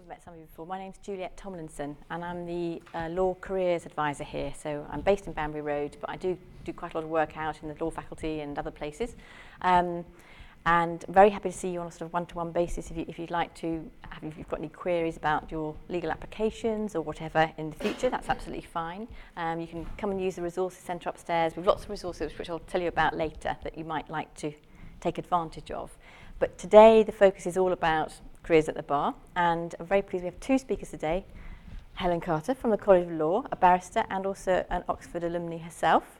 I've met some of you before. My name's Juliet Tomlinson, and I'm the Law Careers Advisor here. So I'm based in Banbury Road, but I do quite a lot of work out in the law faculty and other places. And I'm very happy to see you on a sort of one-to-one basis if you'd like to, if you've got any queries about your legal applications or whatever in the future, that's absolutely fine. You can come and use the resources centre upstairs. We've lots of resources which I'll tell you about later that you might like to take advantage of. But today the focus is all about careers at the bar, and I'm very pleased we have two speakers today. Helen Carter from the College of Law, a barrister and also an Oxford alumni herself,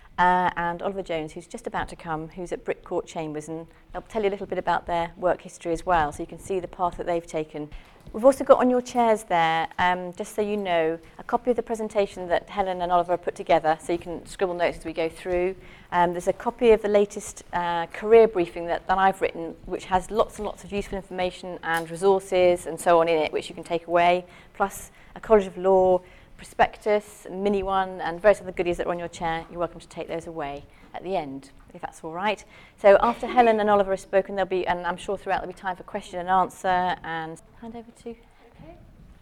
and Oliver Jones, who's just about to come, who's at Brick Court Chambers, and they'll tell you a little bit about their work history as well, so you can see the path that they've taken. We've also got on your chairs there, just so you know, a copy of the presentation that Helen and Oliver have put together, so you can scribble notes as we go through. There's a copy of the latest career briefing that I've written, which has lots and lots of useful information and resources and so on in it, which you can take away, plus a College of Law prospectus, a mini one, and various other goodies that are on your chair. You're welcome to take those away at the end, if that's all right. So after Helen and Oliver have spoken, there'll be, and I'm sure throughout there'll be time for question and answer, and hand over to... Okay.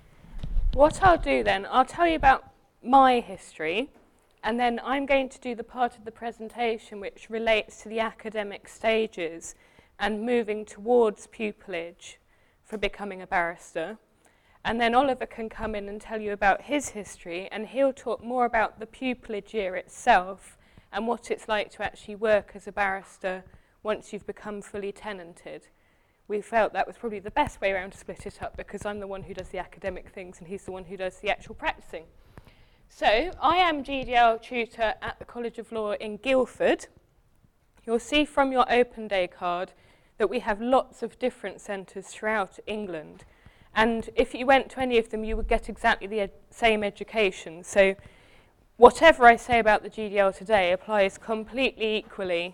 What I'll do then, I'll tell you about my history, and then I'm going to do the part of the presentation which relates to the academic stages and moving towards pupillage for becoming a barrister. And then Oliver can come in and tell you about his history, and he'll talk more about the pupillage year itself and what it's like to actually work as a barrister once you've become fully tenanted. We felt that was probably the best way around to split it up, because I'm the one who does the academic things and he's the one who does the actual practicing. So I am GDL tutor at the College of Law in Guildford. You'll see from your open day card that we have lots of different centres throughout England. And if you went to any of them, you would get exactly the same education. So whatever I say about the GDL today applies completely equally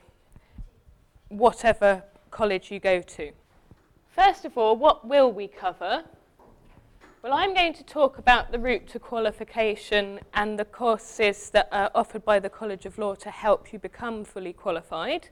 whatever college you go to. First of all, what will we cover? Well, I'm going to talk about the route to qualification and the courses that are offered by the College of Law to help you become fully qualified.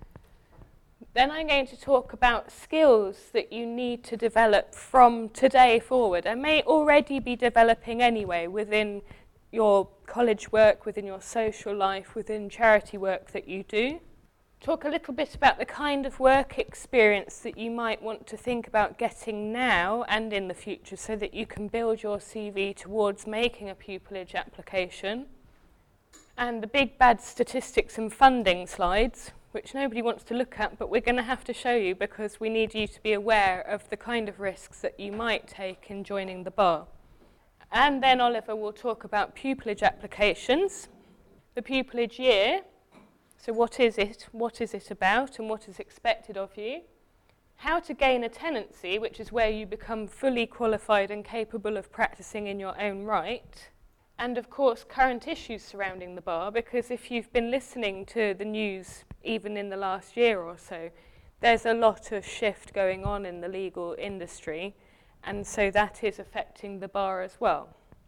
Then I'm going to talk about skills that you need to develop from today forward and may already be developing anyway within your college work, within your social life, within charity work that you do. Talk a little bit about the kind of work experience that you might want to think about getting now and in the future so that you can build your CV towards making a pupillage application. And the big bad statistics and funding slides, which nobody wants to look at, but we're going to have to show you because we need you to be aware of the kind of risks that you might take in joining the bar. And then Oliver will talk about pupillage applications, the pupillage year, so what is it about, and what is expected of you, how to gain a tenancy, which is where you become fully qualified and capable of practicing in your own right, and of course current issues surrounding the bar, because if you've been listening to the news even in the last year or so, there's a lot of shift going on in the legal industry, and so that is affecting the bar as well.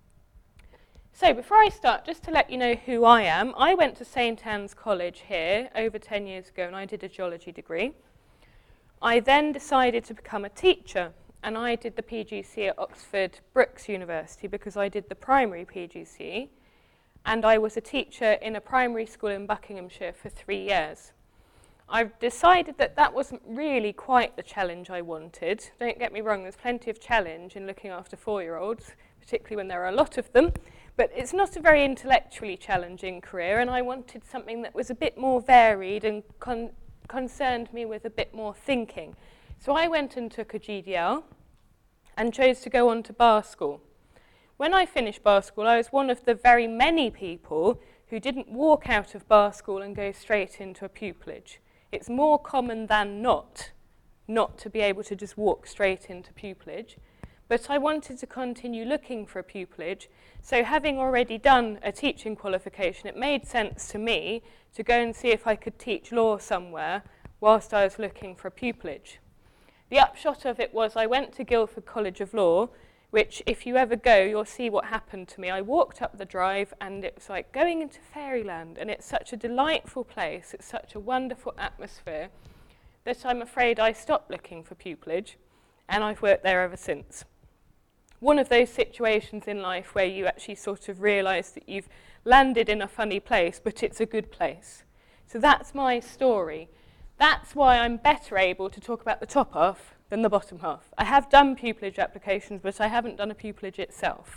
So before I start, just to let you know who I am, I went to St Anne's College here over 10 years ago, and I did a geology degree. I then decided to become a teacher, and I did the PGCE at Oxford Brookes University because I did the primary PGCE, and I was a teacher in a primary school in Buckinghamshire for 3 years. I've decided that that wasn't really quite the challenge I wanted. Don't get me wrong, there's plenty of challenge in looking after 4-year-olds, particularly when there are a lot of them, but it's not a very intellectually challenging career, and I wanted something that was a bit more varied and concerned me with a bit more thinking. So I went and took a GDL and chose to go on to bar school. When I finished bar school, I was one of the very many people who didn't walk out of bar school and go straight into a pupillage. It's more common than not to be able to just walk straight into pupillage. But I wanted to continue looking for a pupillage, so having already done a teaching qualification, it made sense to me to go and see if I could teach law somewhere whilst I was looking for a pupillage. The upshot of it was I went to Guildford College of Law, which if you ever go, you'll see what happened to me. I walked up the drive and it was like going into fairyland, and it's such a delightful place, it's such a wonderful atmosphere, that I'm afraid I stopped looking for pupillage, and I've worked there ever since. one of those situations in life where you actually sort of realise that you've landed in a funny place, but it's a good place. So that's my story. That's why I'm better able to talk about the top half than the bottom half. I have done pupillage applications, but I haven't done a pupillage itself.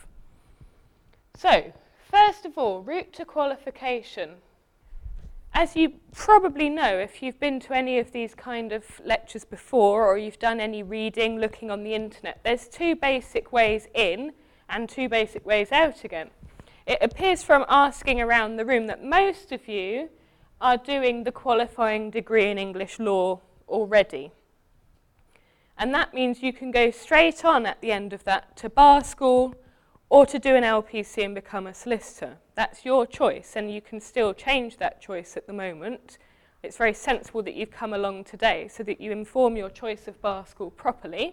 So, first of all, route to qualification. As you probably know, if you've been to any of these kind of lectures before, or you've done any reading, looking on the internet, there's two basic ways in and two basic ways out again. It appears from asking around the room that most of you are doing the qualifying degree in English law already. And that means you can go straight on at the end of that to bar school or to do an LPC and become a solicitor. That's your choice, and you can still change that choice at the moment. It's very sensible that you've come along today so that you inform your choice of bar school properly.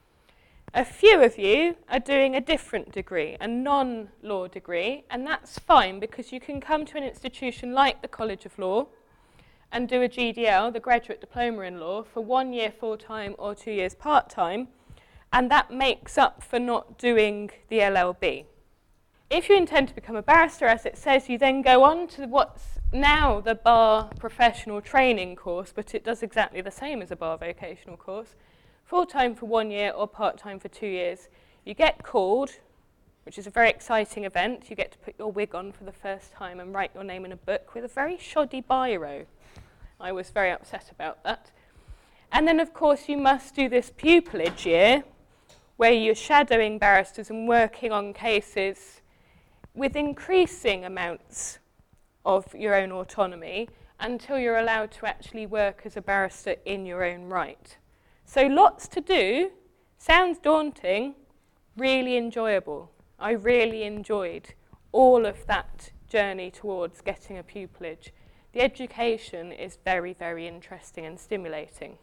A few of you are doing a different degree, a non-law degree, and that's fine because you can come to an institution like the College of Law and do a GDL, the Graduate Diploma in Law, for 1 year full-time or 2 years part-time, and that makes up for not doing the LLB. If you intend to become a barrister, as it says, you then go on to what's now the Bar Professional Training course, but it does exactly the same as a Bar Vocational course, full-time for 1 year or part-time for 2 years. You get called, which is a very exciting event. You get to put your wig on for the first time and write your name in a book with a very shoddy biro. I was very upset about that. And then, of course, you must do this pupillage year, where you're shadowing barristers and working on cases with increasing amounts of your own autonomy until you're allowed to actually work as a barrister in your own right. So lots to do, sounds daunting, really enjoyable. I really enjoyed all of that journey towards getting a pupillage. The education is very, very interesting and stimulating.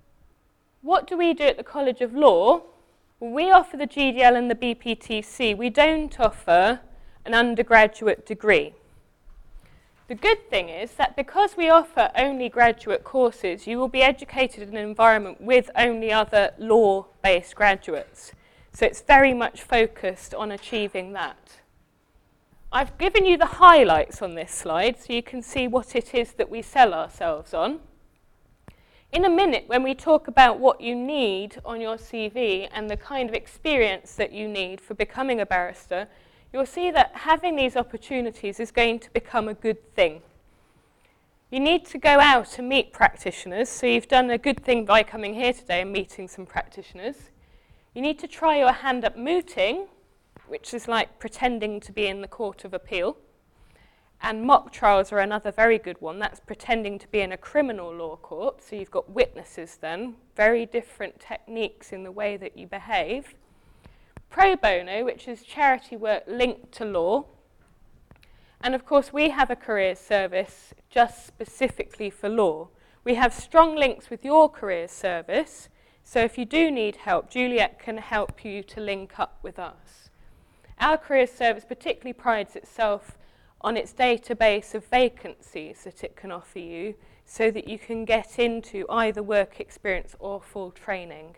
What do we do at the College of Law? We offer the GDL and the BPTC. We don't offer an undergraduate degree. The good thing is that because we offer only graduate courses, you will be educated in an environment with only other law-based graduates. So it's very much focused on achieving that. I've given you the highlights on this slide so you can see what it is that we sell ourselves on. In a minute, when we talk about what you need on your CV and the kind of experience that you need for becoming a barrister, you'll see that having these opportunities is going to become a good thing. You need to go out and meet practitioners, so you've done a good thing by coming here today and meeting some practitioners. You need to try your hand at mooting, which is like pretending to be in the Court of Appeal. And mock trials are another very good one. That's pretending to be in a criminal law court. So you've got witnesses then, very different techniques in the way that you behave. Pro bono, which is charity work linked to law. And of course, we have a careers service just specifically for law. We have strong links with your careers service. So if you do need help, Juliet can help you to link up with us. Our careers service particularly prides itself on its database of vacancies that it can offer you so that you can get into either work experience or full training.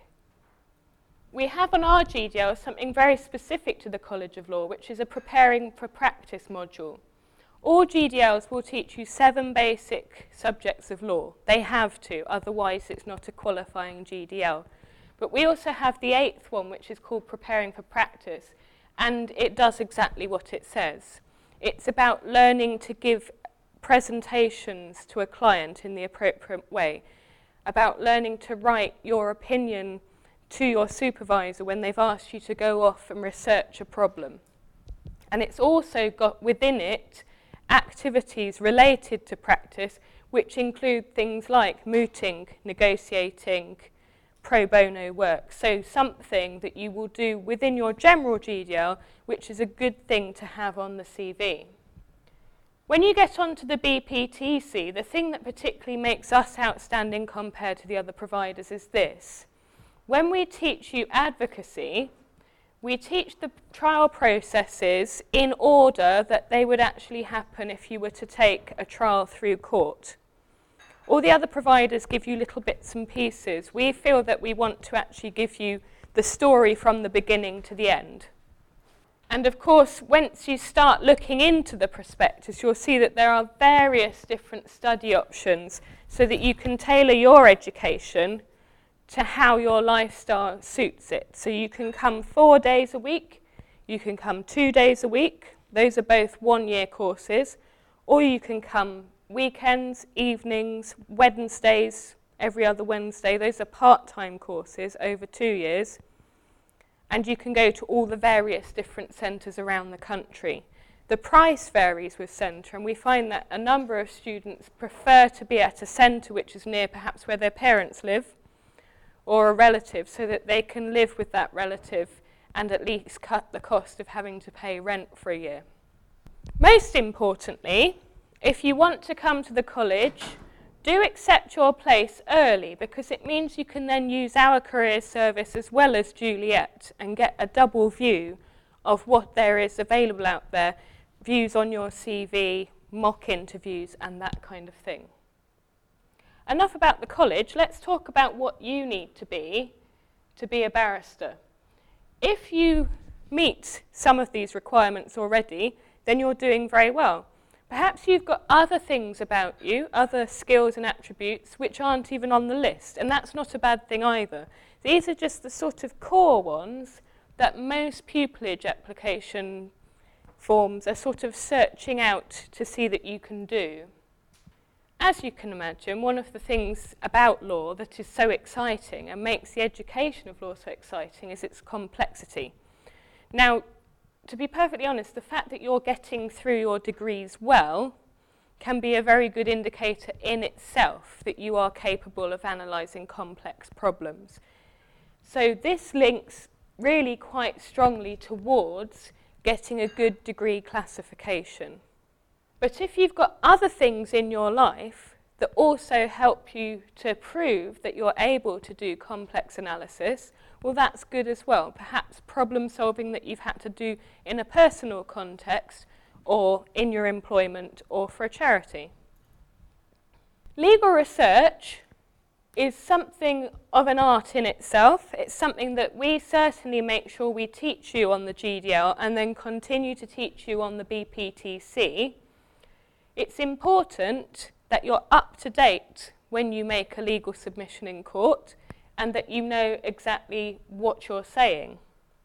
We have on our GDL something very specific to the College of Law, which is a preparing for practice module. All GDLs will teach you 7 basic subjects of law. They have to, otherwise it's not a qualifying GDL. But we also have the 8th one, which is called Preparing for Practice, and it does exactly what it says. It's about learning to give presentations to a client in the appropriate way, about learning to write your opinion to your supervisor when they've asked you to go off and research a problem. And it's also got within it activities related to practice, which include things like mooting, negotiating, pro bono work. So something that you will do within your general GDL, which is a good thing to have on the CV. When you get onto the BPTC, the thing that particularly makes us outstanding compared to the other providers is this. When we teach you advocacy, we teach the trial processes in order that they would actually happen if you were to take a trial through court. All the other providers give you little bits and pieces. We feel that we want to actually give you the story from the beginning to the end. And of course, once you start looking into the prospectus, you'll see that there are various different study options so that you can tailor your education to how your lifestyle suits it. So you can come 4 days a week, you can come 2 days a week, those are both 1-year courses, or you can come weekends, evenings, Wednesdays, every other Wednesday. Those are part-time courses over 2 years. And you can go to all the various different centres around the country. The price varies with centre, and we find that a number of students prefer to be at a centre which is near perhaps where their parents live or a relative, so that they can live with that relative and at least cut the cost of having to pay rent for a year. Most importantly, if you want to come to the college, do accept your place early, because it means you can then use our careers service as well as Juliet and get a double view of what there is available out there, views on your CV, mock interviews and that kind of thing. Enough about the college, let's talk about what you need to be a barrister. If you meet some of these requirements already, then you're doing very well. Perhaps you've got other things about you, other skills and attributes, which aren't even on the list, and that's not a bad thing either. These are just the sort of core ones that most pupillage application forms are sort of searching out to see that you can do. As you can imagine, one of the things about law that is so exciting and makes the education of law so exciting is its complexity. Now, to be perfectly honest, the fact that you're getting through your degrees well can be a very good indicator in itself that you are capable of analysing complex problems. So this links really quite strongly towards getting a good degree classification. But if you've got other things in your life that also help you to prove that you're able to do complex analysis, well, that's good as well. Perhaps problem solving that you've had to do in a personal context or in your employment or for a charity. Legal research is something of an art in itself. It's something that we certainly make sure we teach you on the GDL and then continue to teach you on the BPTC. It's important that you're up to date when you make a legal submission in court and that you know exactly what you're saying.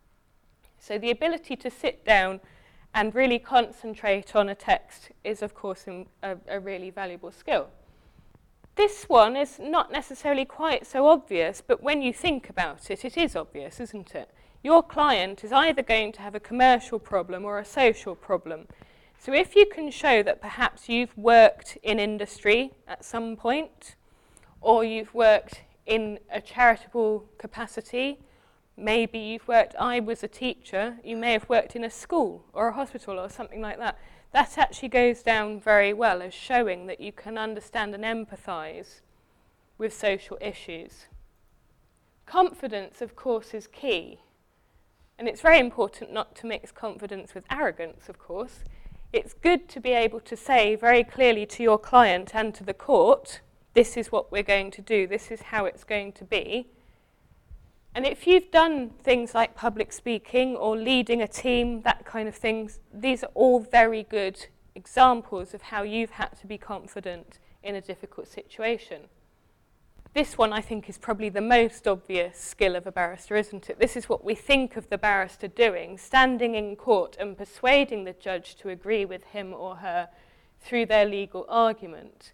So the ability to sit down and really concentrate on a text is, of course, a really valuable skill. This one is not necessarily quite so obvious, but when you think about it, it is obvious, isn't it? Your client is either going to have a commercial problem or a social problem. So if you can show that perhaps you've worked in industry at some point, or you've worked in a charitable capacity, maybe I was a teacher, you may have worked in a school or a hospital or something like that. That actually goes down very well as showing that you can understand and empathise with social issues. Confidence, of course, is key. And it's very important not to mix confidence with arrogance, of course. It's good to be able to say very clearly to your client and to the court, this is what we're going to do, this is how it's going to be. And if you've done things like public speaking or leading a team, that kind of things, these are all very good examples of how you've had to be confident in a difficult situation. This one, I think, is probably the most obvious skill of a barrister, isn't it? This is what we think of the barrister doing, standing in court and persuading the judge to agree with him or her through their legal argument.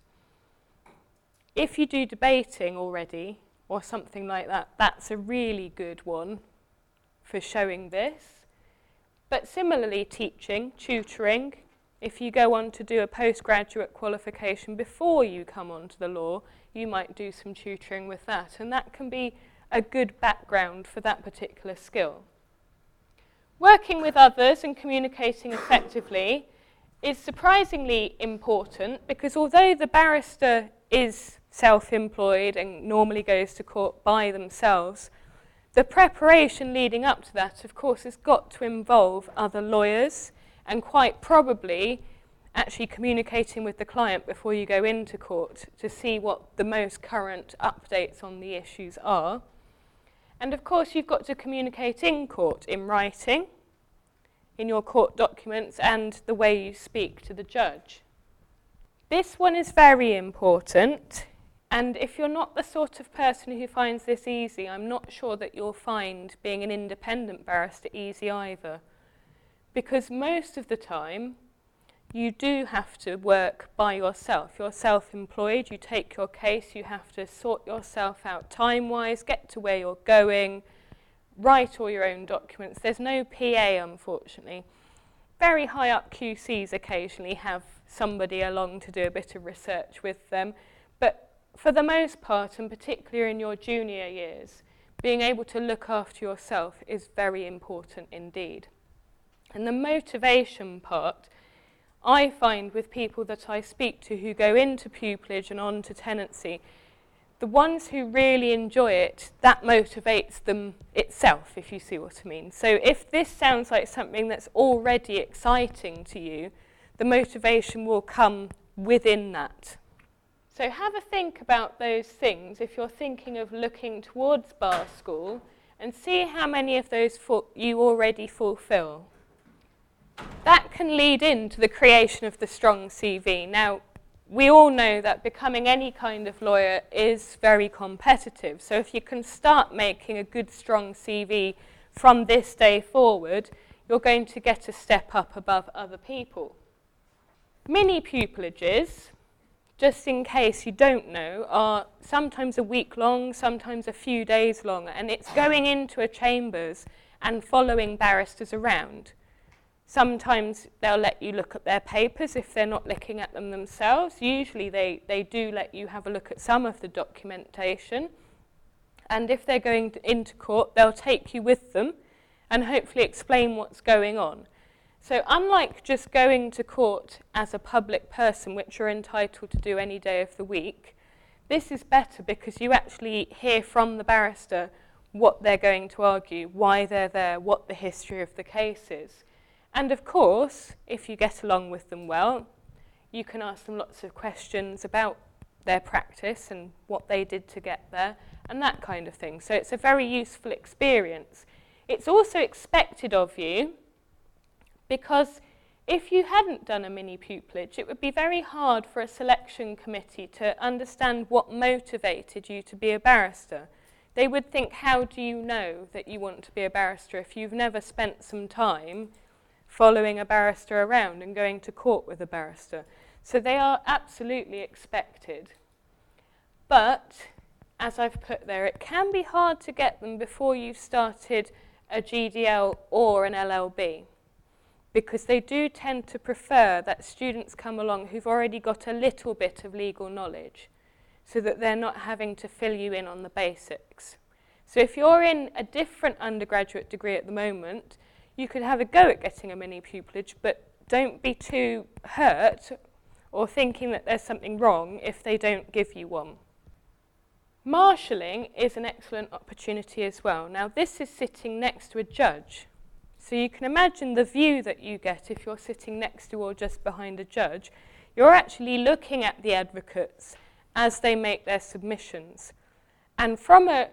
If you do debating already, or something like that, that's a really good one for showing this. But similarly, teaching, tutoring, if you go on to do a postgraduate qualification before you come onto the law, you might do some tutoring with that, and that can be a good background for that particular skill. Working with others and communicating effectively is surprisingly important, because although the barrister is self-employed and normally goes to court by themselves, the preparation leading up to that, of course, has got to involve other lawyers and quite probably actually communicating with the client before you go into court to see what the most current updates on the issues are. And of course, you've got to communicate in court, in writing, in your court documents, and the way you speak to the judge. This one is very important, and if you're not the sort of person who finds this easy, I'm not sure that you'll find being an independent barrister easy either. Because most of the time, you do have to work by yourself. You're self-employed, you take your case, you have to sort yourself out time-wise, get to where you're going, write all your own documents. There's no PA, unfortunately. Very high up QCs occasionally have somebody along to do a bit of research with them, but for the most part, and particularly in your junior years, being able to look after yourself is very important indeed. And the motivation part, I find with people that I speak to who go into pupillage and on to tenancy, the ones who really enjoy it, that motivates them itself, if you see what I mean. So if this sounds like something that's already exciting to you, the motivation will come within that. So have a think about those things if you're thinking of looking towards bar school, and see how many of those you already fulfill. That can lead into the creation of the strong CV. Now, we all know that becoming any kind of lawyer is very competitive. So if you can start making a good, strong CV from this day forward, you're going to get a step up above other people. Mini pupillages, just in case you don't know, are sometimes a week long, sometimes a few days long, and it's going into a chambers and following barristers around. Sometimes they'll let you look at their papers if they're not looking at them themselves. Usually they do let you have a look at some of the documentation. And if they're going into court, they'll take you with them and hopefully explain what's going on. So unlike just going to court as a public person, which you're entitled to do any day of the week, this is better because you actually hear from the barrister what they're going to argue, why they're there, what the history of the case is. And of course, if you get along with them well, you can ask them lots of questions about their practice and what they did to get there and that kind of thing. So it's a very useful experience. It's also expected of you because if you hadn't done a mini pupillage, it would be very hard for a selection committee to understand what motivated you to be a barrister. They would think, how do you know that you want to be a barrister if you've never spent some time following a barrister around and going to court with a barrister? So they are absolutely expected. But, as I've put there, it can be hard to get them before you've started a GDL or an LLB, because they do tend to prefer that students come along who've already got a little bit of legal knowledge, so that they're not having to fill you in on the basics. So if you're in a different undergraduate degree at the moment, you could have a go at getting a mini pupillage, but don't be too hurt or thinking that there's something wrong if they don't give you one. Marshalling is an excellent opportunity as well. Now, this is sitting next to a judge. So you can imagine the view that you get if you're sitting next to or just behind a judge. You're actually looking at the advocates as they make their submissions. And from a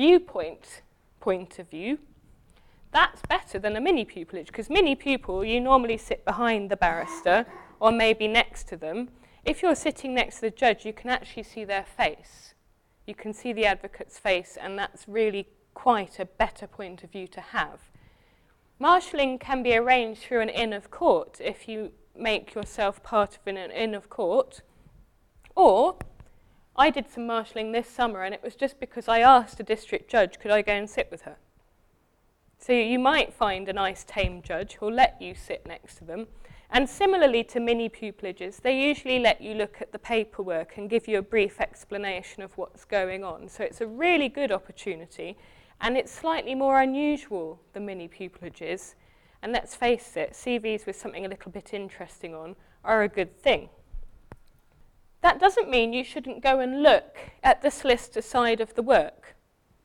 point of view, that's better than a mini pupillage, because mini pupil, you normally sit behind the barrister or maybe next to them. If you're sitting next to the judge, you can actually see their face. You can see the advocate's face, and that's really quite a better point of view to have. Marshalling can be arranged through an inn of court if you make yourself part of an inn of court. Or, I did some marshalling this summer, and it was just because I asked a district judge, could I go and sit with her? So you might find a nice tame judge who'll let you sit next to them. And similarly to mini pupillages, they usually let you look at the paperwork and give you a brief explanation of what's going on. So it's a really good opportunity, and it's slightly more unusual than mini pupillages. And let's face it, CVs with something a little bit interesting on are a good thing. That doesn't mean you shouldn't go and look at the solicitor side of the work.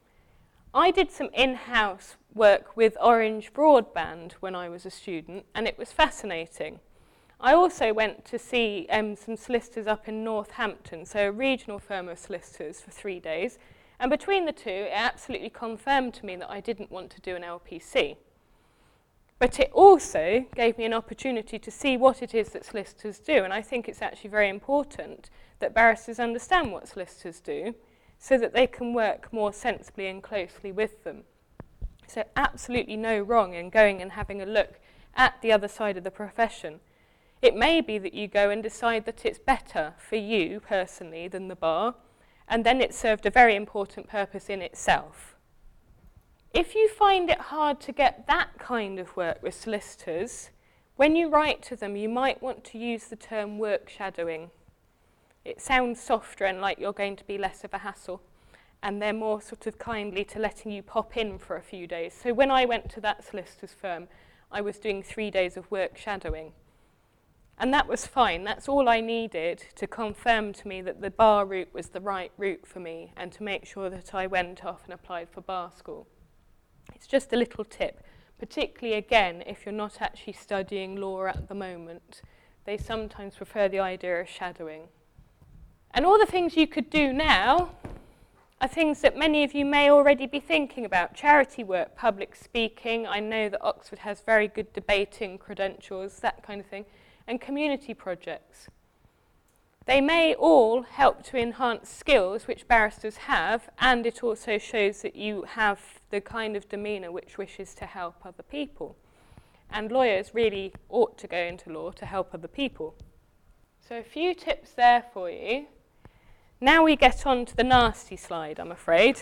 I did some in-house work with Orange Broadband when I was a student, and it was fascinating. I also went to see some solicitors up in Northampton, so a regional firm of solicitors, for 3 days, And between the two, it absolutely confirmed to me that I didn't want to do an LPC. But it also gave me an opportunity to see what it is that solicitors do, and I think it's actually very important that barristers understand what solicitors do so that they can work more sensibly and closely with them. So absolutely no wrong in going and having a look at the other side of the profession. It may be that you go and decide that it's better for you personally than the bar, and then it served a very important purpose in itself. If you find it hard to get that kind of work with solicitors, when you write to them, you might want to use the term work shadowing. It sounds softer and like you're going to be less of a hassle, and they're more sort of kindly to letting you pop in for a few days. So when I went to that solicitor's firm, I was doing 3 days of work shadowing. And that was fine. That's all I needed to confirm to me that the bar route was the right route for me and to make sure that I went off and applied for bar school. It's just a little tip, particularly again if you're not actually studying law at the moment. They sometimes prefer the idea of shadowing. And all the things you could do now are things that many of you may already be thinking about. Charity work, public speaking. I know that Oxford has very good debating credentials, that kind of thing. And community projects. They may all help to enhance skills which barristers have, and it also shows that you have the kind of demeanour which wishes to help other people. And lawyers really ought to go into law to help other people. So a few tips there for you. Now we get on to the nasty slide, I'm afraid.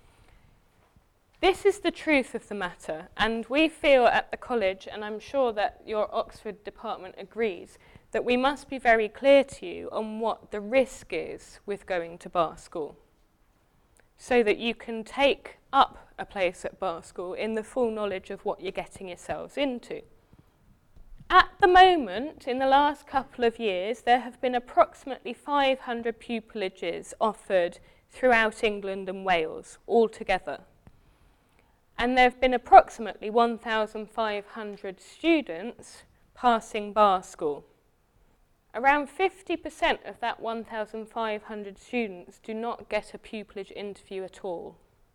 This is the truth of the matter, and we feel at the college, and I'm sure that your Oxford department agrees, that we must be very clear to you on what the risk is with going to bar school, so that you can take up a place at bar school in the full knowledge of what you're getting yourselves into. At the moment, in the last couple of years, there have been approximately 500 pupilages offered throughout England and Wales altogether. And there have been approximately 1,500 students passing bar school. Around 50% of that 1,500 students do not get a pupillage interview at all.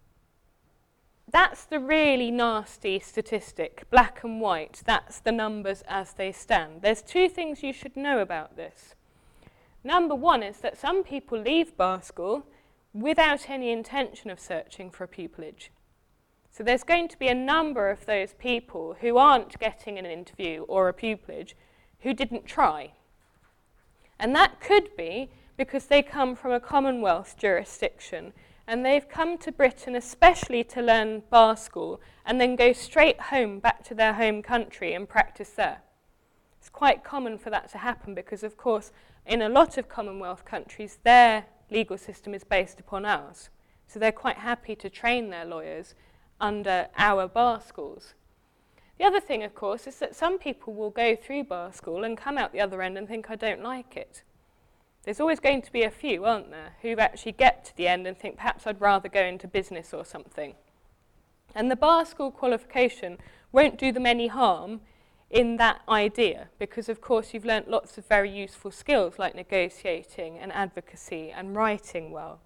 That's the really nasty statistic, black and white. That's the numbers as they stand. There's two things you should know about this. Number one is that some people leave bar school without any intention of searching for a pupillage. So there's going to be a number of those people who aren't getting an interview or a pupillage who didn't try. And that could be because they come from a Commonwealth jurisdiction and they've come to Britain especially to learn bar school and then go straight home back to their home country and practice there. It's quite common for that to happen because, of course, in a lot of Commonwealth countries, their legal system is based upon ours. So they're quite happy to train their lawyers under our bar schools. The other thing, of course, is that some people will go through bar school and come out the other end and think, I don't like it. There's always going to be a few, aren't there, who actually get to the end and think, perhaps I'd rather go into business or something. And the bar school qualification won't do them any harm in that idea, because, of course, you've learnt lots of very useful skills like negotiating and advocacy and writing well.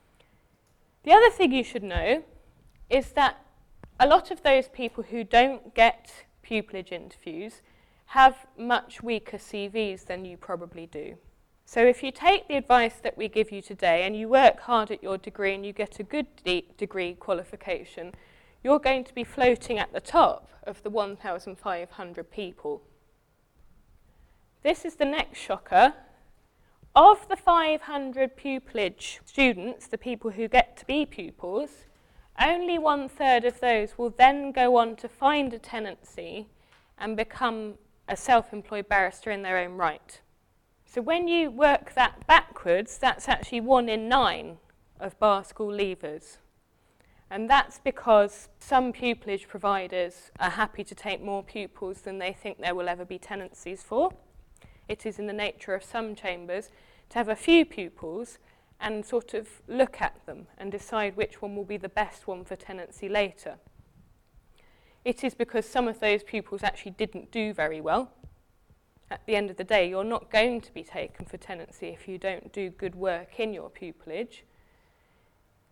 The other thing you should know is that a lot of those people who don't get pupillage interviews have much weaker CVs than you probably do. So if you take the advice that we give you today and you work hard at your degree and you get a good degree qualification, you're going to be floating at the top of the 1,500 people. This is the next shocker. Of the 500 pupillage students, the people who get to be pupils, only 1/3 of those will then go on to find a tenancy and become a self-employed barrister in their own right. So when you work that backwards, that's actually 1 in 9 of bar school leavers. And that's because some pupillage providers are happy to take more pupils than they think there will ever be tenancies for. It is in the nature of some chambers to have a few pupils and sort of look at them and decide which one will be the best one for tenancy later. It is because some of those pupils actually didn't do very well. At the end of the day, you're not going to be taken for tenancy if you don't do good work in your pupillage.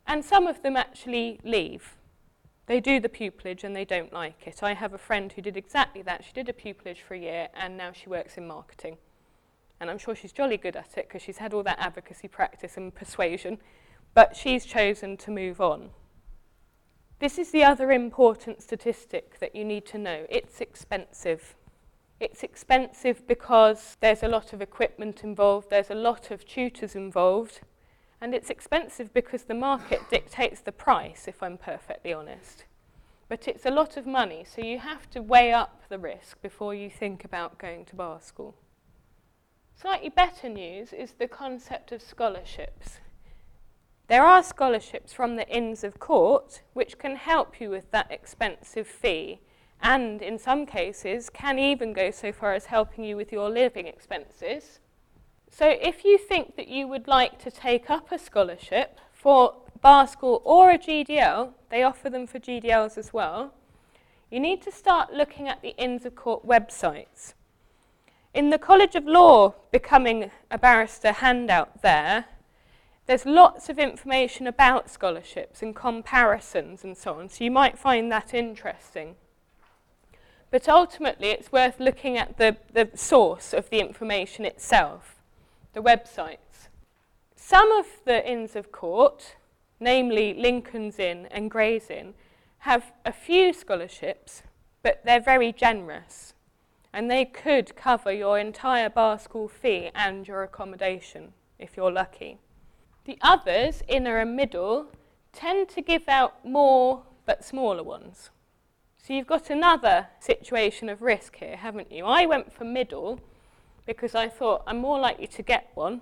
And some of them actually leave. They do the pupillage and they don't like it. I have a friend who did exactly that. She did a pupillage for a year and now she works in marketing. And I'm sure she's jolly good at it because she's had all that advocacy practice and persuasion, but she's chosen to move on. This is the other important statistic that you need to know. It's expensive. It's expensive because there's a lot of equipment involved, there's a lot of tutors involved, and it's expensive because the market dictates the price, if I'm perfectly honest. But it's a lot of money, so you have to weigh up the risk before you think about going to bar school. Slightly better news is the concept of scholarships. There are scholarships from the Inns of Court which can help you with that expensive fee, and in some cases can even go so far as helping you with your living expenses. So if you think that you would like to take up a scholarship for bar school or a GDL, they offer them for GDLs as well, you need to start looking at the Inns of Court websites. In the College of Law Becoming a Barrister handout there's lots of information about scholarships and comparisons and so on, so you might find that interesting. But ultimately it's worth looking at the source of the information itself, the websites. Some of the Inns of Court, namely Lincoln's Inn and Gray's Inn, have a few scholarships, but they're very generous, and they could cover your entire bar school fee and your accommodation, if you're lucky. The others, Inner and Middle, tend to give out more but smaller ones. So you've got another situation of risk here, haven't you? I went for Middle because I thought I'm more likely to get one.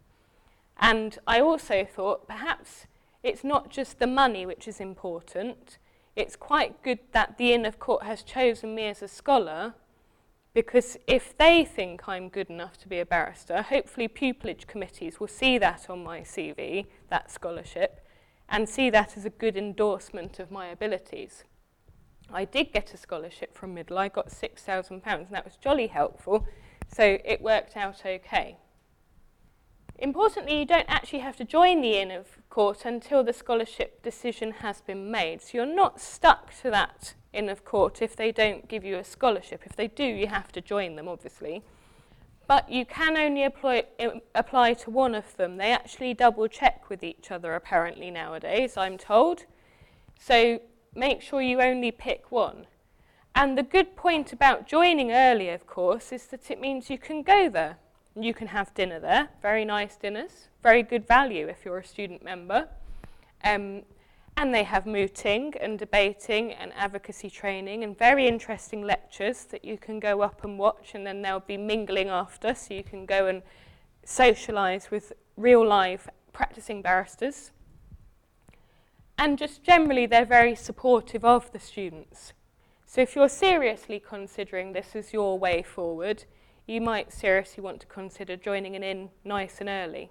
And I also thought perhaps it's not just the money which is important. It's quite good that the Inn of Court has chosen me as a scholar, because if they think I'm good enough to be a barrister, hopefully pupillage committees will see that on my CV, that scholarship, and see that as a good endorsement of my abilities. I did get a scholarship from Middle. I got £6,000, and that was jolly helpful, so it worked out okay. Importantly, you don't actually have to join the Inn of Court until the scholarship decision has been made, so you're not stuck to that Inn of Court if they don't give you a scholarship. If they do, you have to join them, obviously. But you can only apply to one of them. They actually double check with each other apparently nowadays, I'm told. So make sure you only pick one. And the good point about joining early, of course, is that it means you can go there. You can have dinner there, very nice dinners, very good value if you're a student member. And they have mooting and debating and advocacy training and very interesting lectures that you can go up and watch, and then there'll be mingling after, so you can go and socialise with real live practising barristers. And just generally they're very supportive of the students. So if you're seriously considering this as your way forward, you might seriously want to consider joining an inn nice and early.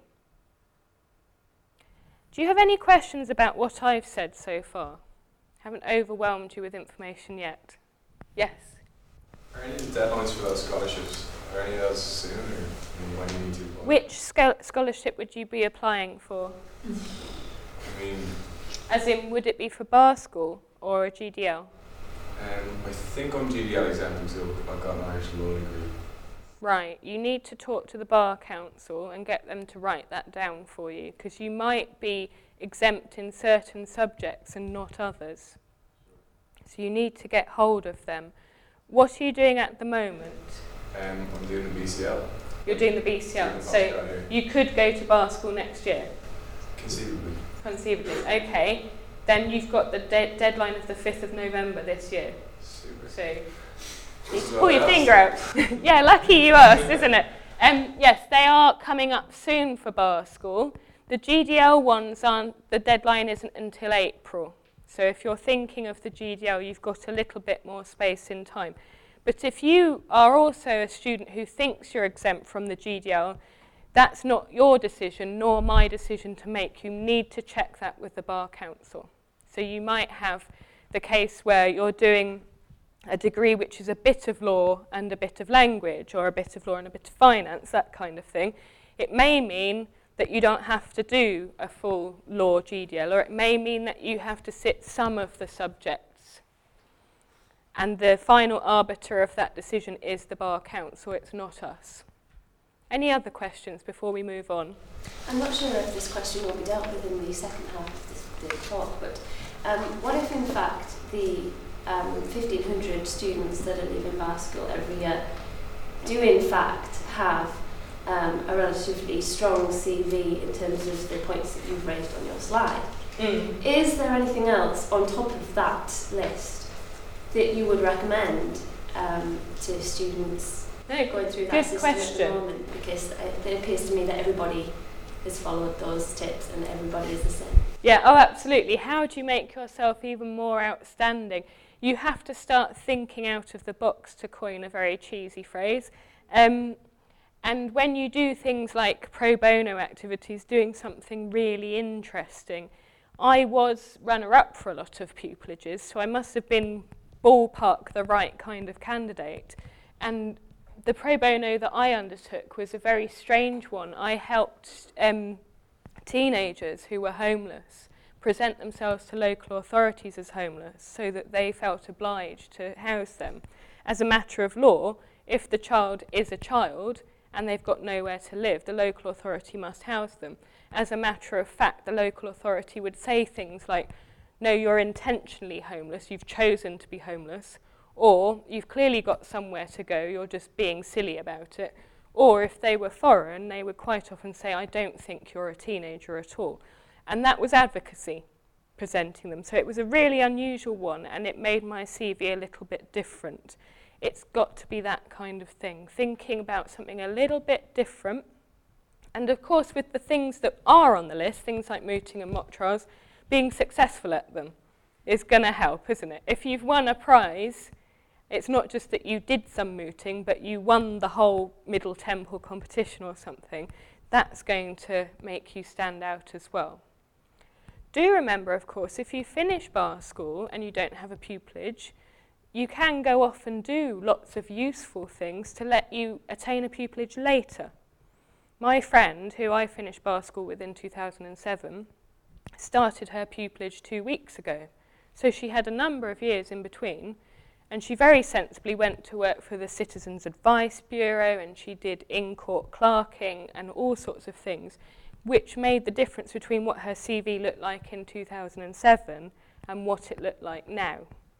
Do you have any questions about what I've said so far? Haven't overwhelmed you with information yet? Yes? Are any of the deadlines for those scholarships, are any of those soon, or when you need to apply? Which scholarship would you be applying for? I mean... As in, would it be for bar school or a GDL? I think I'm GDL exempt until I've got an Irish law degree. Right, you need to talk to the Bar Council and get them to write that down for you, because you might be exempt in certain subjects and not others. So you need to get hold of them. What are you doing at the moment? I'm doing the BCL. You're doing the BCL, so you could go to bar school next year? Conceivably. Conceivably, okay. Then you've got the deadline of the 5th of November this year. Super. So you can pull your finger out. Yeah, lucky you us, isn't it? Yes, they are coming up soon for bar school. The GDL ones the deadline isn't until April. So if you're thinking of the GDL, you've got a little bit more space in time. But if you are also a student who thinks you're exempt from the GDL, that's not your decision nor my decision to make. You need to check that with the Bar Council. So you might have the case where you're doing a degree which is a bit of law and a bit of language, or a bit of law and a bit of finance, that kind of thing. It may mean that you don't have to do a full law GDL, or it may mean that you have to sit some of the subjects. And the final arbiter of that decision is the Bar Council, it's not us. Any other questions before we move on? I'm not sure if this question will be dealt with in the second half of the talk, but what if in fact the 1,500 students that are leaving Bar School every year do in fact have a relatively strong CV in terms of the points that you've raised on your slide? Is there anything else on top of that list that you would recommend to students going through that system at the moment? Because it appears to me that everybody has followed those tips and everybody is the same. Yeah, oh absolutely. How do you make yourself even more outstanding? You have to start thinking out of the box, to coin a very cheesy phrase. And when you do things like pro bono activities, doing something really interesting, I was runner-up for a lot of pupilages, so I must have been ballpark the right kind of candidate. And the pro bono that I undertook was a very strange one. I helped teenagers who were homeless present themselves to local authorities as homeless so that they felt obliged to house them. As a matter of law, if the child is a child and they've got nowhere to live, the local authority must house them. As a matter of fact, the local authority would say things like, no, you're intentionally homeless, you've chosen to be homeless, or you've clearly got somewhere to go, you're just being silly about it. Or if they were foreign, they would quite often say, I don't think you're a teenager at all. And that was advocacy, presenting them. So it was a really unusual one, and it made my CV a little bit different. It's got to be that kind of thing, thinking about something a little bit different. And of course, with the things that are on the list, things like mooting and mock trials, being successful at them is going to help, isn't it? If you've won a prize, it's not just that you did some mooting, but you won the whole Middle Temple competition or something. That's going to make you stand out as well. Do remember, of course, if you finish Bar School and you don't have a pupillage, you can go off and do lots of useful things to let you attain a pupillage later. My friend, who I finished Bar School with in 2007, started her pupillage 2 weeks ago. So she had a number of years in between, and she very sensibly went to work for the Citizens Advice Bureau, and she did in-court clerking and all sorts of things, which made the difference between what her CV looked like in 2007 and what it looked like now.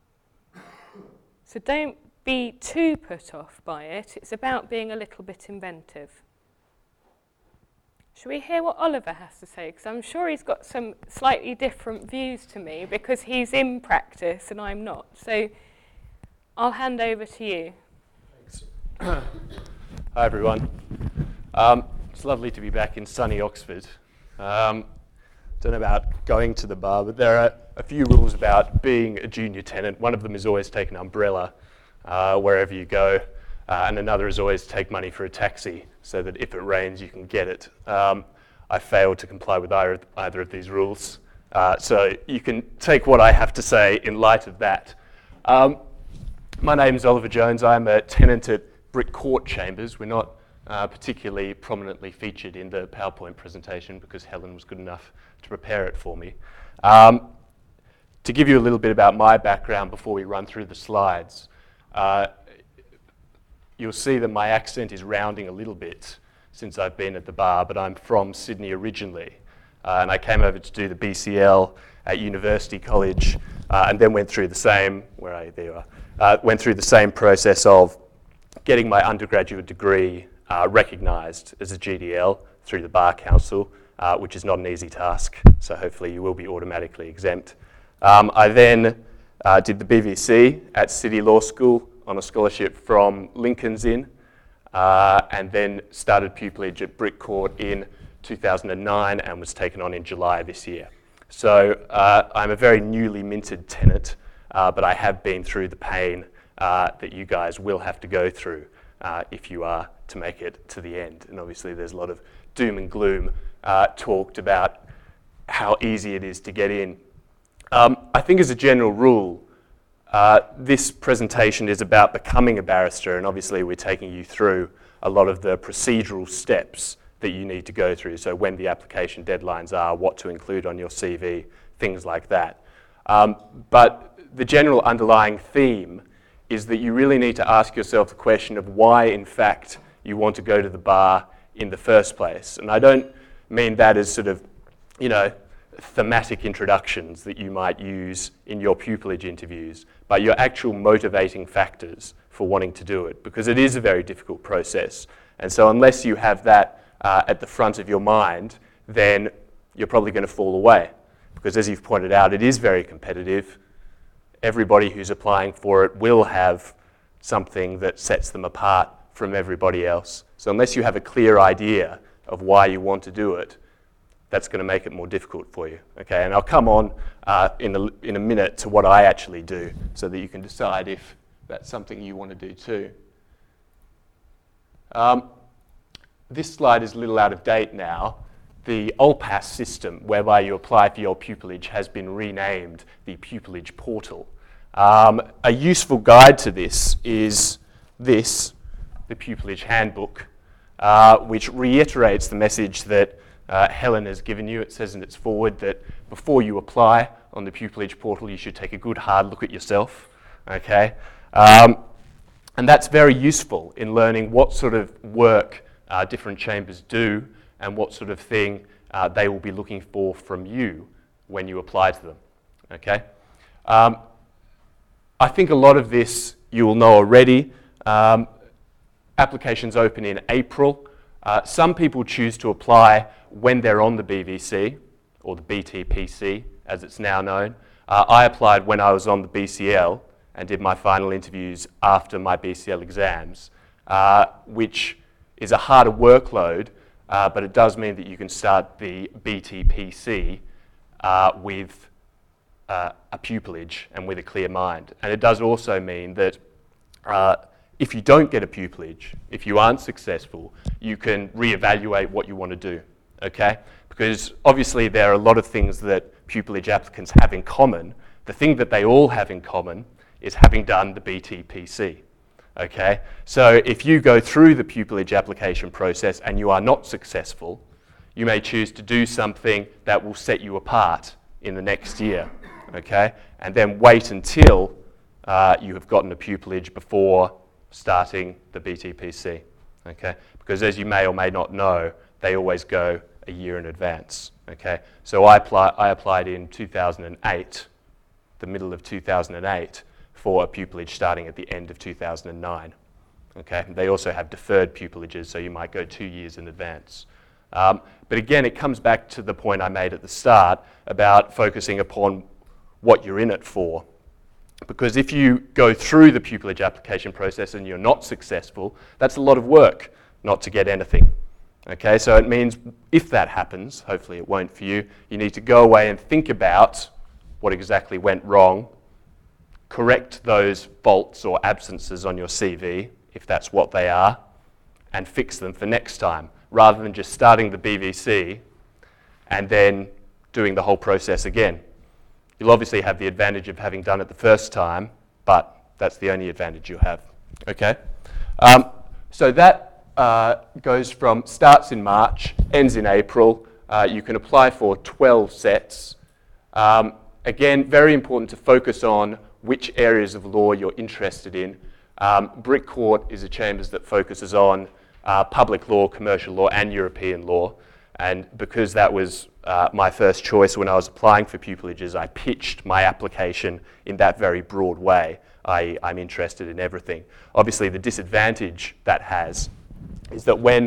So don't be too put off by it. It's about being a little bit inventive. Shall we hear what Oliver has to say? Because I'm sure he's got some slightly different views to me because he's in practice and I'm not. So I'll hand over to you. Thanks. Hi, everyone. It's lovely to be back in sunny Oxford. Don't know about going to the bar, but there are a few rules about being a junior tenant. One of them is always take an umbrella wherever you go, and another is always take money for a taxi so that if it rains, you can get it. I failed to comply with either of these rules, so you can take what I have to say in light of that. My name is Oliver Jones. I'm a tenant at Brick Court Chambers. We're not particularly prominently featured in the PowerPoint presentation because Helen was good enough to prepare it for me. To give you a little bit about my background before we run through the slides, you'll see that my accent is rounding a little bit since I've been at the bar, but I'm from Sydney originally. And I came over to do the BCL at University College and then went through the same, went through the same process of getting my undergraduate degree recognised as a GDL through the Bar Council, which is not an easy task, so hopefully you will be automatically exempt. I then did the BVC at City Law School on a scholarship from Lincoln's Inn, and then started pupillage at Brick Court in 2009 and was taken on in July this year. So I'm a very newly minted tenant, but I have been through the pain that you guys will have to go through if you are to make it to the end. And obviously there's a lot of doom and gloom talked about how easy it is to get in. I think as a general rule, this presentation is about becoming a barrister, and obviously we're taking you through a lot of the procedural steps that you need to go through. So when the application deadlines are, what to include on your CV, things like that. But the general underlying theme is that you really need to ask yourself the question of why, in fact, you want to go to the bar in the first place. And I don't mean that as sort of, thematic introductions that you might use in your pupillage interviews, but your actual motivating factors for wanting to do it, because it is a very difficult process. And so unless you have that at the front of your mind, then you're probably going to fall away. Because as you've pointed out, it is very competitive. Everybody who's applying for it will have something that sets them apart from everybody else. So unless you have a clear idea of why you want to do it, that's going to make it more difficult for you. Okay, and I'll come on in a minute to what I actually do so that you can decide if that's something you want to do too. This slide is a little out of date now. The OLPAS system, whereby you apply for your pupillage, has been renamed the Pupillage Portal. A useful guide to this is this, the Pupillage Handbook, which reiterates the message that Helen has given you. It says in its foreword that before you apply on the Pupillage Portal, you should take a good hard look at yourself. Okay, and that's very useful in learning what sort of work different chambers do and what sort of thing they will be looking for from you when you apply to them. Okay, I think a lot of this you will know already. Applications open in April. Some people choose to apply when they're on the BVC, or the BTPC, as it's now known. I applied when I was on the BCL and did my final interviews after my BCL exams, which is a harder workload, but it does mean that you can start the BTPC with a pupillage and with a clear mind. And it does also mean that if you don't get a pupillage, if you aren't successful, you can reevaluate what you want to do, okay? Because obviously there are a lot of things that pupillage applicants have in common. The thing that they all have in common is having done the BTPC, okay? So if you go through the pupillage application process and you are not successful, you may choose to do something that will set you apart in the next year, okay? And then wait until you have gotten a pupillage before starting the BTPC, okay? Because as you may or may not know, they always go a year in advance, okay? So I applied in 2008, the middle of 2008, for a pupillage starting at the end of 2009, okay? They also have deferred pupillages, so you might go 2 years in advance. But again, it comes back to the point I made at the start about focusing upon what you're in it for. Because if you go through the pupillage application process and you're not successful, that's a lot of work not to get anything. Okay, so it means if that happens, hopefully it won't for you, you need to go away and think about what exactly went wrong, correct those faults or absences on your CV, if that's what they are, and fix them for next time, rather than just starting the BVC and then doing the whole process again. You'll obviously have the advantage of having done it the first time, but that's the only advantage you have, okay? So that starts in March, ends in April. You can apply for 12 sets. Again, very important to focus on which areas of law you're interested in. Brick Court is a chambers that focuses on public law, commercial law, and European law. And because that was my first choice when I was applying for pupillages, I pitched my application in that very broad way. I'm interested in everything. Obviously, the disadvantage that has is that when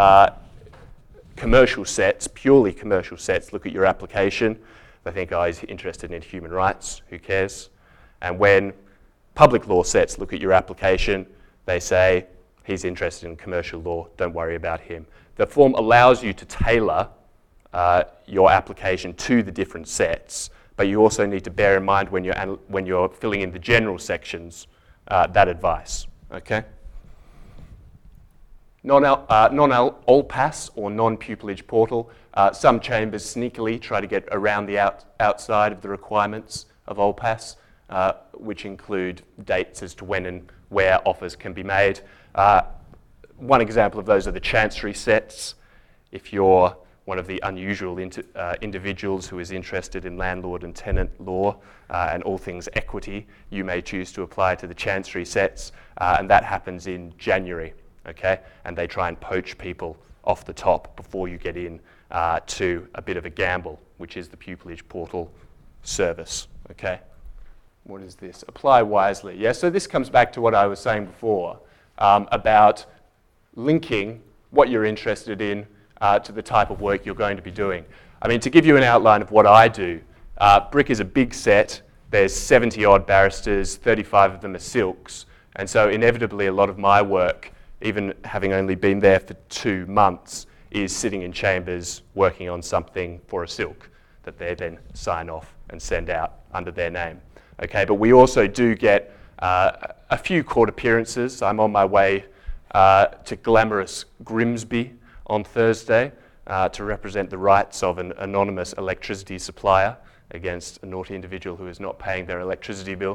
commercial sets, purely commercial sets, look at your application, they think, oh, he's interested in human rights, who cares? And when public law sets look at your application, they say, he's interested in commercial law, don't worry about him. The form allows you to tailor your application to the different sets, but you also need to bear in mind when you're filling in the general sections that advice, okay? Non-OLPAS or non-pupillage portal. Some chambers sneakily try to get around the outside of the requirements of OLPAS, which include dates as to when and where offers can be made. One example of those are the chancery sets. If you're one of the unusual individuals who is interested in landlord and tenant law and all things equity, you may choose to apply to the Chancery sets, and that happens in January, okay? And they try and poach people off the top before you get in to a bit of a gamble, which is the pupillage portal service, okay? What is this? Apply wisely. Yeah, so this comes back to what I was saying before about linking what you're interested in to the type of work you're going to be doing. I mean, to give you an outline of what I do, BRIC is a big set. There's 70 odd barristers, 35 of them are silks, and so inevitably a lot of my work, even having only been there for 2 months, is sitting in chambers working on something for a silk that they then sign off and send out under their name. Okay, but we also do get a few court appearances. I'm on my way to glamorous Grimsby on Thursday to represent the rights of an anonymous electricity supplier against a naughty individual who is not paying their electricity bill.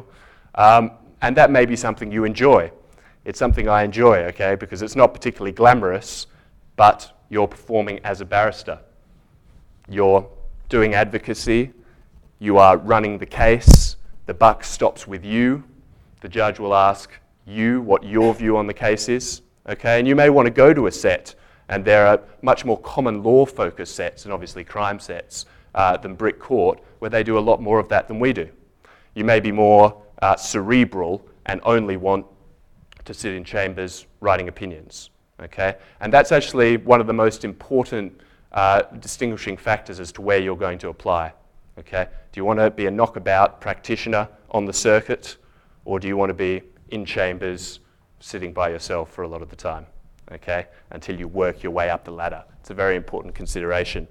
And that may be something you enjoy. It's something I enjoy, okay, because it's not particularly glamorous, but you're performing as a barrister. You're doing advocacy, you are running the case, the buck stops with you, the judge will ask you what your view on the case is, okay, and you may want to go to a set, and there are much more common law focused sets, and obviously crime sets, than BRIC Court, where they do a lot more of that than we do. You may be more cerebral and only want to sit in chambers writing opinions, okay? And that's actually one of the most important distinguishing factors as to where you're going to apply, okay? Do you want to be a knockabout practitioner on the circuit, or do you want to be in chambers sitting by yourself for a lot of the time, okay, until you work your way up the ladder? It's a very important consideration.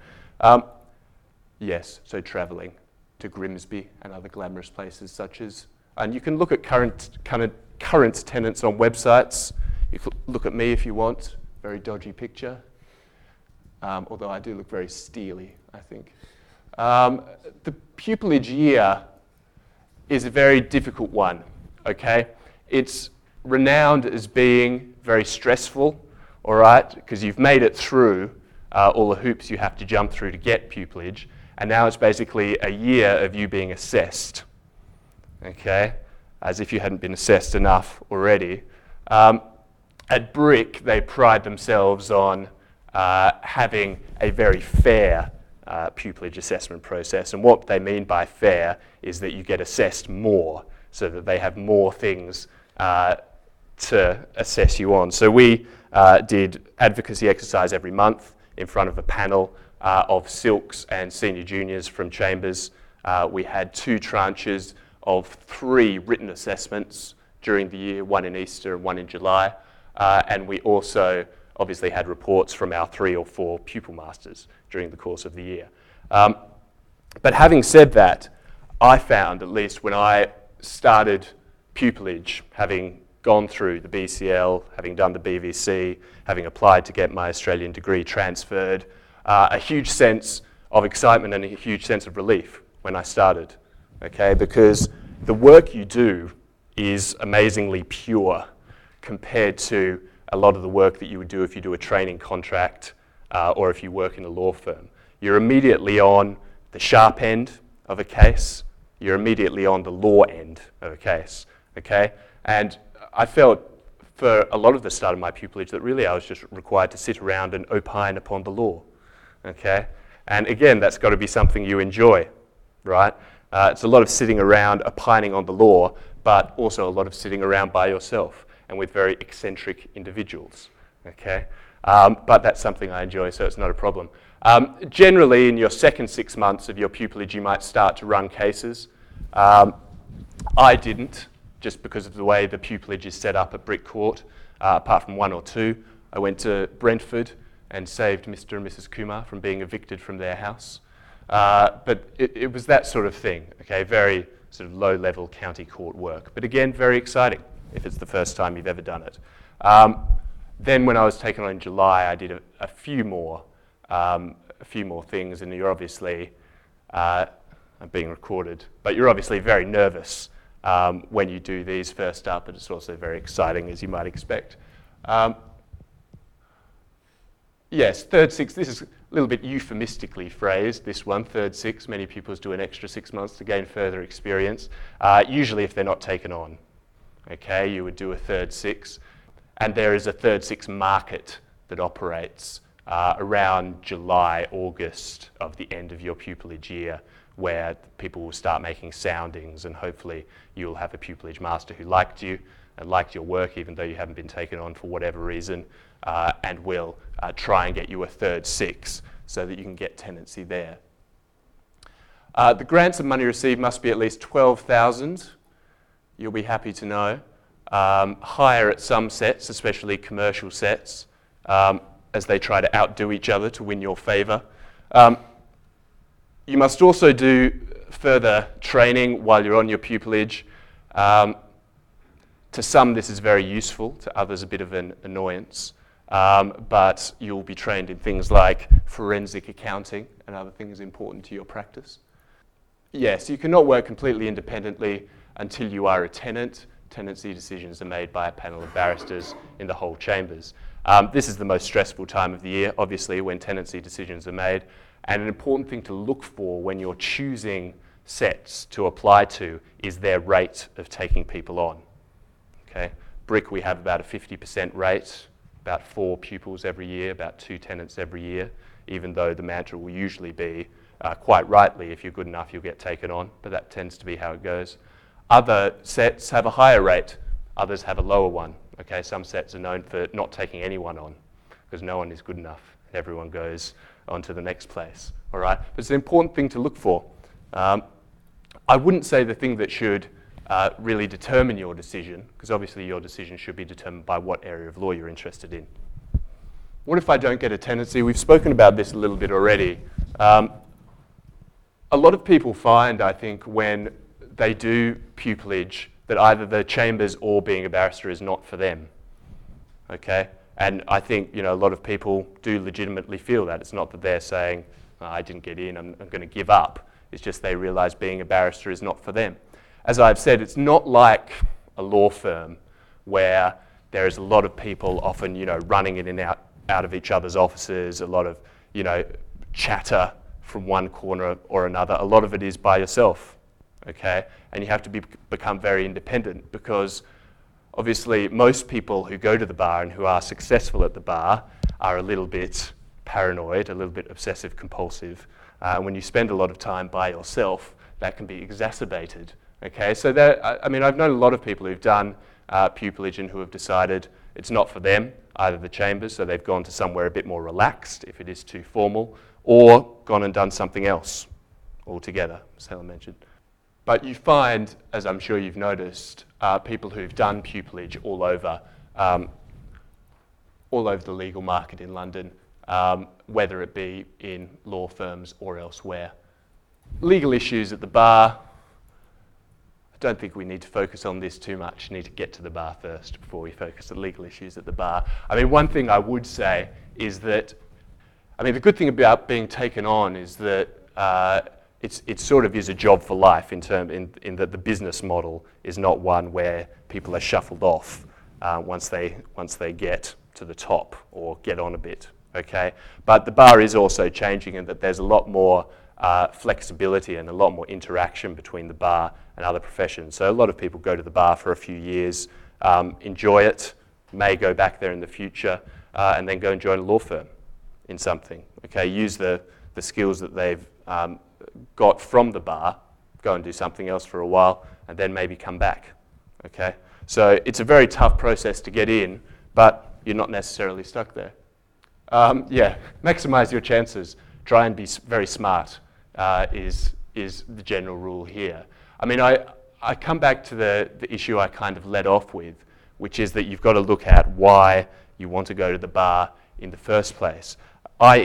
Yes, so travelling to Grimsby and other glamorous places such as, and you can look at current tenants on websites. You can look at me if you want, very dodgy picture, although I do look very steely, I think. The pupillage year is a very difficult one, okay? It's renowned as being very stressful, all right, because you've made it through all the hoops you have to jump through to get pupillage, and now it's basically a year of you being assessed, okay, as if you hadn't been assessed enough already. At BRIC, they pride themselves on having a very fair pupillage assessment process, and what they mean by fair is that you get assessed more, so that they have more things to assess you on. So we did advocacy exercise every month in front of a panel of silks and senior juniors from chambers. We had 2 tranches of 3 written assessments during the year, 1 in Easter and 1 in July. And we also obviously had reports from our 3 or 4 pupil masters during the course of the year. But having said that, I found, at least when I started pupillage, having gone through the BCL, having done the BVC, having applied to get my Australian degree transferred, a huge sense of excitement and a huge sense of relief when I started, okay? Because the work you do is amazingly pure compared to a lot of the work that you would do if you do a training contract or if you work in a law firm. You're immediately on the sharp end of a case. You're immediately on the law end of a case, okay? And I felt for a lot of the start of my pupillage that really I was just required to sit around and opine upon the law, okay? And again, that's got to be something you enjoy, right? It's a lot of sitting around opining on the law, but also a lot of sitting around by yourself and with very eccentric individuals, okay? But that's something I enjoy, so it's not a problem. Generally, in your second 6 months of your pupillage, you might start to run cases. I didn't, just because of the way the pupillage is set up at BRIC Court. Apart from 1 or 2, I went to Brentford and saved Mr. and Mrs. Kumar from being evicted from their house. But it was that sort of thing, okay? Very sort of low-level county court work. But again, very exciting if it's the first time you've ever done it. Then when I was taken on in July, I did a few more things, and you're obviously, I'm being recorded, but you're obviously very nervous when you do these first up, but it's also very exciting, as you might expect. Yes, third six, this is a little bit euphemistically phrased, this one, third six. Many pupils do an extra 6 months to gain further experience, usually if they're not taken on. Okay, you would do a third six. And there is a third six market that operates around July, August of the end of your pupillage year, where people will start making soundings, and hopefully you'll have a pupillage master who liked you and liked your work even though you haven't been taken on for whatever reason, and will try and get you a third six so that you can get tenancy there. The grants of money received must be at least 12,000. You'll be happy to know. Higher at some sets, especially commercial sets, as they try to outdo each other to win your favour. You must also do further training while you're on your pupillage. To some this is very useful, to others a bit of an annoyance, but you'll be trained in things like forensic accounting and other things important to your practice. Yes, you cannot work completely independently until you are a tenant. Tenancy decisions are made by a panel of barristers in the whole chambers. This is the most stressful time of the year, obviously, when tenancy decisions are made. And an important thing to look for when you're choosing sets to apply to is their rate of taking people on. Okay? Brick, we have about a 50% rate, about 4 pupils every year, about 2 tenants every year, even though the mantra will usually be, quite rightly, if you're good enough, you'll get taken on, but that tends to be how it goes. Other sets have a higher rate, others have a lower one. Okay, some sets are known for not taking anyone on because no one is good enough. Everyone goes on to the next place. All right, but it's an important thing to look for. I wouldn't say the thing that should really determine your decision, because obviously your decision should be determined by what area of law you're interested in. What if I don't get a tenancy? We've spoken about this a little bit already. A lot of people find, I think, when they do pupillage, that either the chambers or being a barrister is not for them. Okay? And I think, a lot of people do legitimately feel that. It's not that they're saying, I didn't get in, I'm going to give up. It's just they realise being a barrister is not for them. As I've said, it's not like a law firm where there is a lot of people often, running in and out of each other's offices, a lot of, chatter from one corner or another. A lot of it is by yourself. Okay, and you have to become very independent, because obviously most people who go to the bar and who are successful at the bar are a little bit paranoid, a little bit obsessive compulsive. And when you spend a lot of time by yourself, that can be exacerbated. Okay, so I've known a lot of people who've done pupillage and who have decided it's not for them, either the chambers, so they've gone to somewhere a bit more relaxed if it is too formal, or gone and done something else altogether, as Helen mentioned. But you find, as I'm sure you've noticed, people who've done pupillage all over the legal market in London, whether it be in law firms or elsewhere. Legal issues at the bar, I don't think we need to focus on this too much. We need to get to the bar first before we focus on legal issues at the bar. One thing I would say is that, the good thing about being taken on is that it sort of is a job for life in that the business model is not one where people are shuffled off once they get to the top or get on a bit. Okay, but the bar is also changing in that there's a lot more flexibility and a lot more interaction between the bar and other professions. So a lot of people go to the bar for a few years, enjoy it, may go back there in the future, and then go and join a law firm in something. Okay, use the skills that they've got from the bar, go and do something else for a while, and then maybe come back. Okay, so it's a very tough process to get in, but you're not necessarily stuck there. Maximize your chances. Try and be very smart is the general rule here. I come back to the issue I kind of led off with, which is that you've got to look at why you want to go to the bar in the first place. I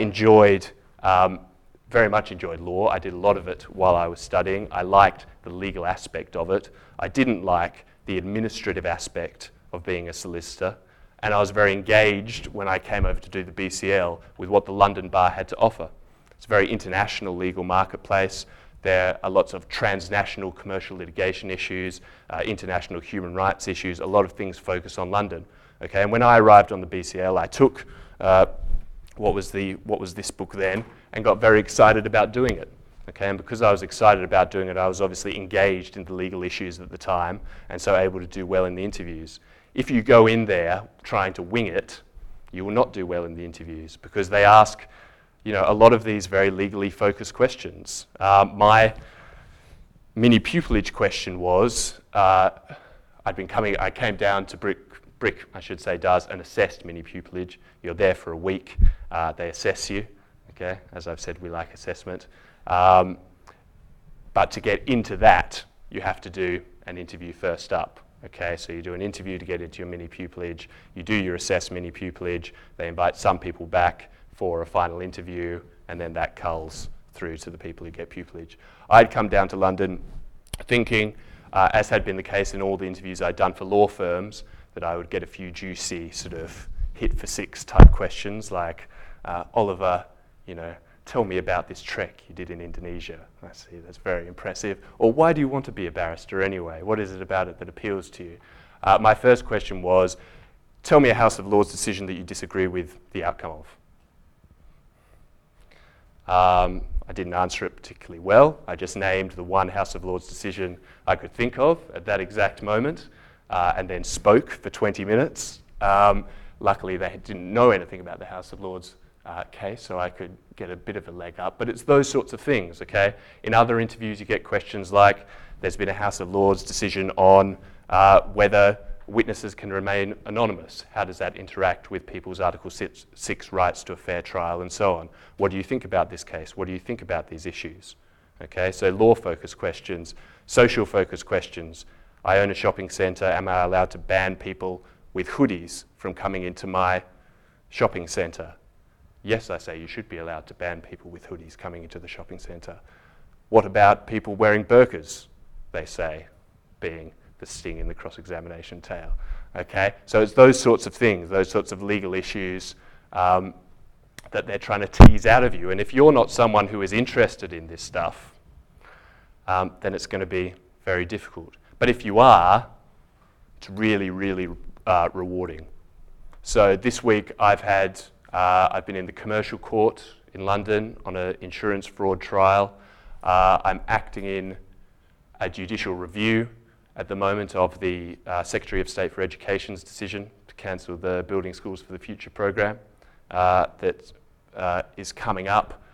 very much enjoyed law. I did a lot of it while I was studying. I liked the legal aspect of it. I didn't like the administrative aspect of being a solicitor. And I was very engaged when I came over to do the BCL with what the London Bar had to offer. It's a very international legal marketplace. There are lots of transnational commercial litigation issues, international human rights issues, a lot of things focus on London. Okay, and when I arrived on the BCL, I took what was this book then, and got very excited about doing it. Okay, and because I was excited about doing it, I was obviously engaged in the legal issues at the time, and so able to do well in the interviews. If you go in there trying to wing it, you will not do well in the interviews, because they ask, a lot of these very legally focused questions. My mini pupillage question was, I came down to BRIC, I should say, does an assessed mini pupillage. You're there for a week. They assess you. Okay, as I've said, we like assessment. But to get into that, you have to do an interview first up. Okay, so you do an interview to get into your mini pupillage. You do your assessed mini pupillage. They invite some people back for a final interview, and then that culls through to the people who get pupillage. I'd come down to London thinking, as had been the case in all the interviews I'd done for law firms, that I would get a few juicy sort of hit for six type questions like, Oliver, tell me about this trek you did in Indonesia. I see, that's very impressive. Or why do you want to be a barrister anyway? What is it about it that appeals to you? My first question was, tell me a House of Lords decision that you disagree with the outcome of. I didn't answer it particularly well. I just named the one House of Lords decision I could think of at that exact moment, and then spoke for 20 minutes. Luckily, they didn't know anything about the House of Lords case, so I could get a bit of a leg up. But it's those sorts of things, okay? In other interviews, you get questions like, there's been a House of Lords decision on whether witnesses can remain anonymous. How does that interact with people's Article 6 rights to a fair trial and so on? What do you think about this case? What do you think about these issues? Okay, so law-focused questions, social-focused questions. I own a shopping centre. Am I allowed to ban people with hoodies from coming into my shopping centre? Yes, I say you should be allowed to ban people with hoodies coming into the shopping centre. What about people wearing burqas? They say, being the sting in the cross-examination tale. Okay, so it's those sorts of things, those sorts of legal issues that they're trying to tease out of you. And if you're not someone who is interested in this stuff, then it's going to be very difficult. But if you are, it's really, really rewarding. So this week I've been in the commercial court in London on an insurance fraud trial. I'm acting in a judicial review at the moment of the Secretary of State for Education's decision to cancel the Building Schools for the Future program that is coming up.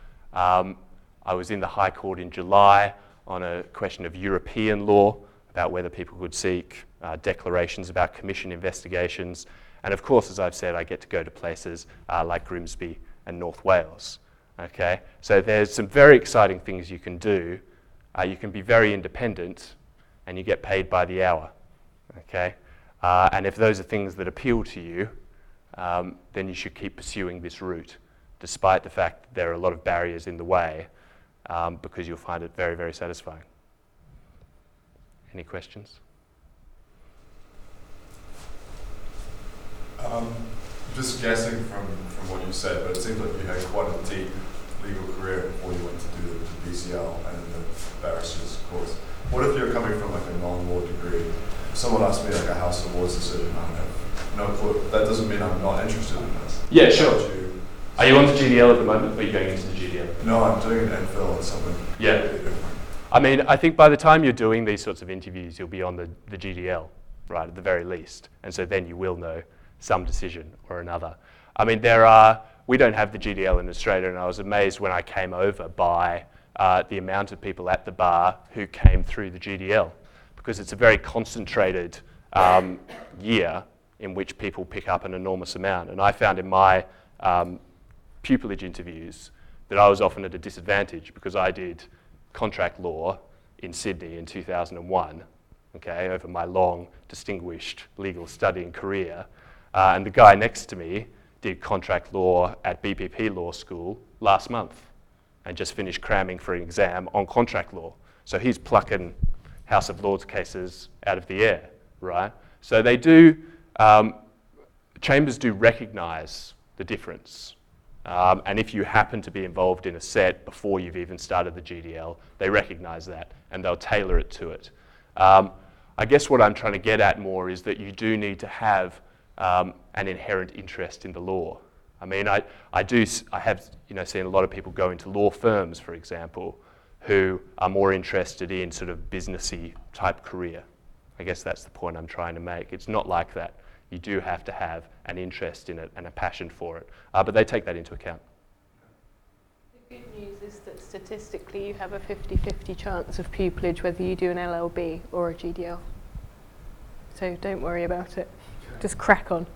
I was in the High Court in July on a question of European law about whether people could seek declarations about commission investigations. And of course, as I've said, I get to go to places like Grimsby and North Wales. Okay, so there's some very exciting things you can do. You can be very independent, and you get paid by the hour. Okay, and if those are things that appeal to you, then you should keep pursuing this route, despite the fact that there are a lot of barriers in the way, because you'll find it very, very satisfying. Any questions? Just guessing from what you said, but it seems like you had quite a deep legal career before you went to do the BCL and the barrister's course. What if you're coming from like a non-law degree? If someone asked me like a House of Lords decision, I have no clue. That doesn't mean I'm not interested in this. Yeah, sure. Are you on the GDL at the moment, or are you going into the GDL? No, I'm doing an MPhil and something. Yeah. I mean, I think by the time you're doing these sorts of interviews, you'll be on the GDL, right, at the very least. And so then you will know some decision or another. I mean, we don't have the GDL in Australia, and I was amazed when I came over by the amount of people at the bar who came through the GDL, because it's a very concentrated year in which people pick up an enormous amount. And I found in my pupillage interviews that I was often at a disadvantage because I did contract law in Sydney in 2001, okay, over my long, distinguished legal studying career. And the guy next to me did contract law at BPP Law School last month and just finished cramming for an exam on contract law. So he's plucking House of Lords cases out of the air, right? So they do, chambers do recognise the difference. And if you happen to be involved in a set before you've even started the GDL, they recognise that and they'll tailor it to it. I guess what I'm trying to get at more is that you do need to have an inherent interest in the law, I mean, I have seen a lot of people go into law firms, for example, who are more interested in sort of businessy type career. I guess that's the point I'm trying to make. It's not like that. You do have to have an interest in it and a passion for it, but they take that into account. The good news is that statistically you have a 50-50 chance of pupillage whether you do an LLB or a GDL. So don't worry about it. Just crack on.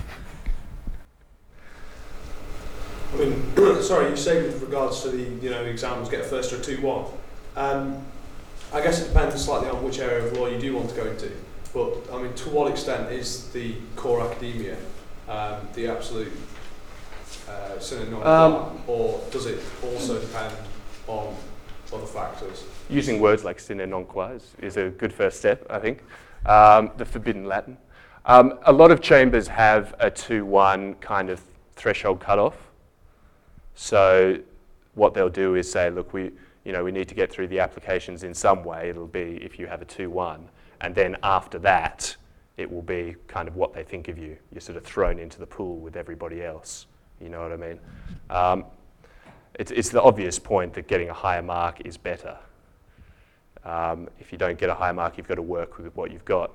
I mean, sorry, you say with regards to the exams, get a first or a 2-1. I guess it depends slightly on which area of law you do want to go into. But I mean, to what extent is the core academia the absolute sine non qua, or does it also depend on other factors? Using words like sine non qua is a good first step, I think. The forbidden Latin. A lot of chambers have a 2-1 kind of threshold cutoff. So what they'll do is say, look, we need to get through the applications in some way. It'll be if you have a 2-1, and then after that, it will be kind of what they think of you. You're sort of thrown into the pool with everybody else. You know what I mean? It's the obvious point that getting a higher mark is better. If you don't get a higher mark, you've got to work with what you've got.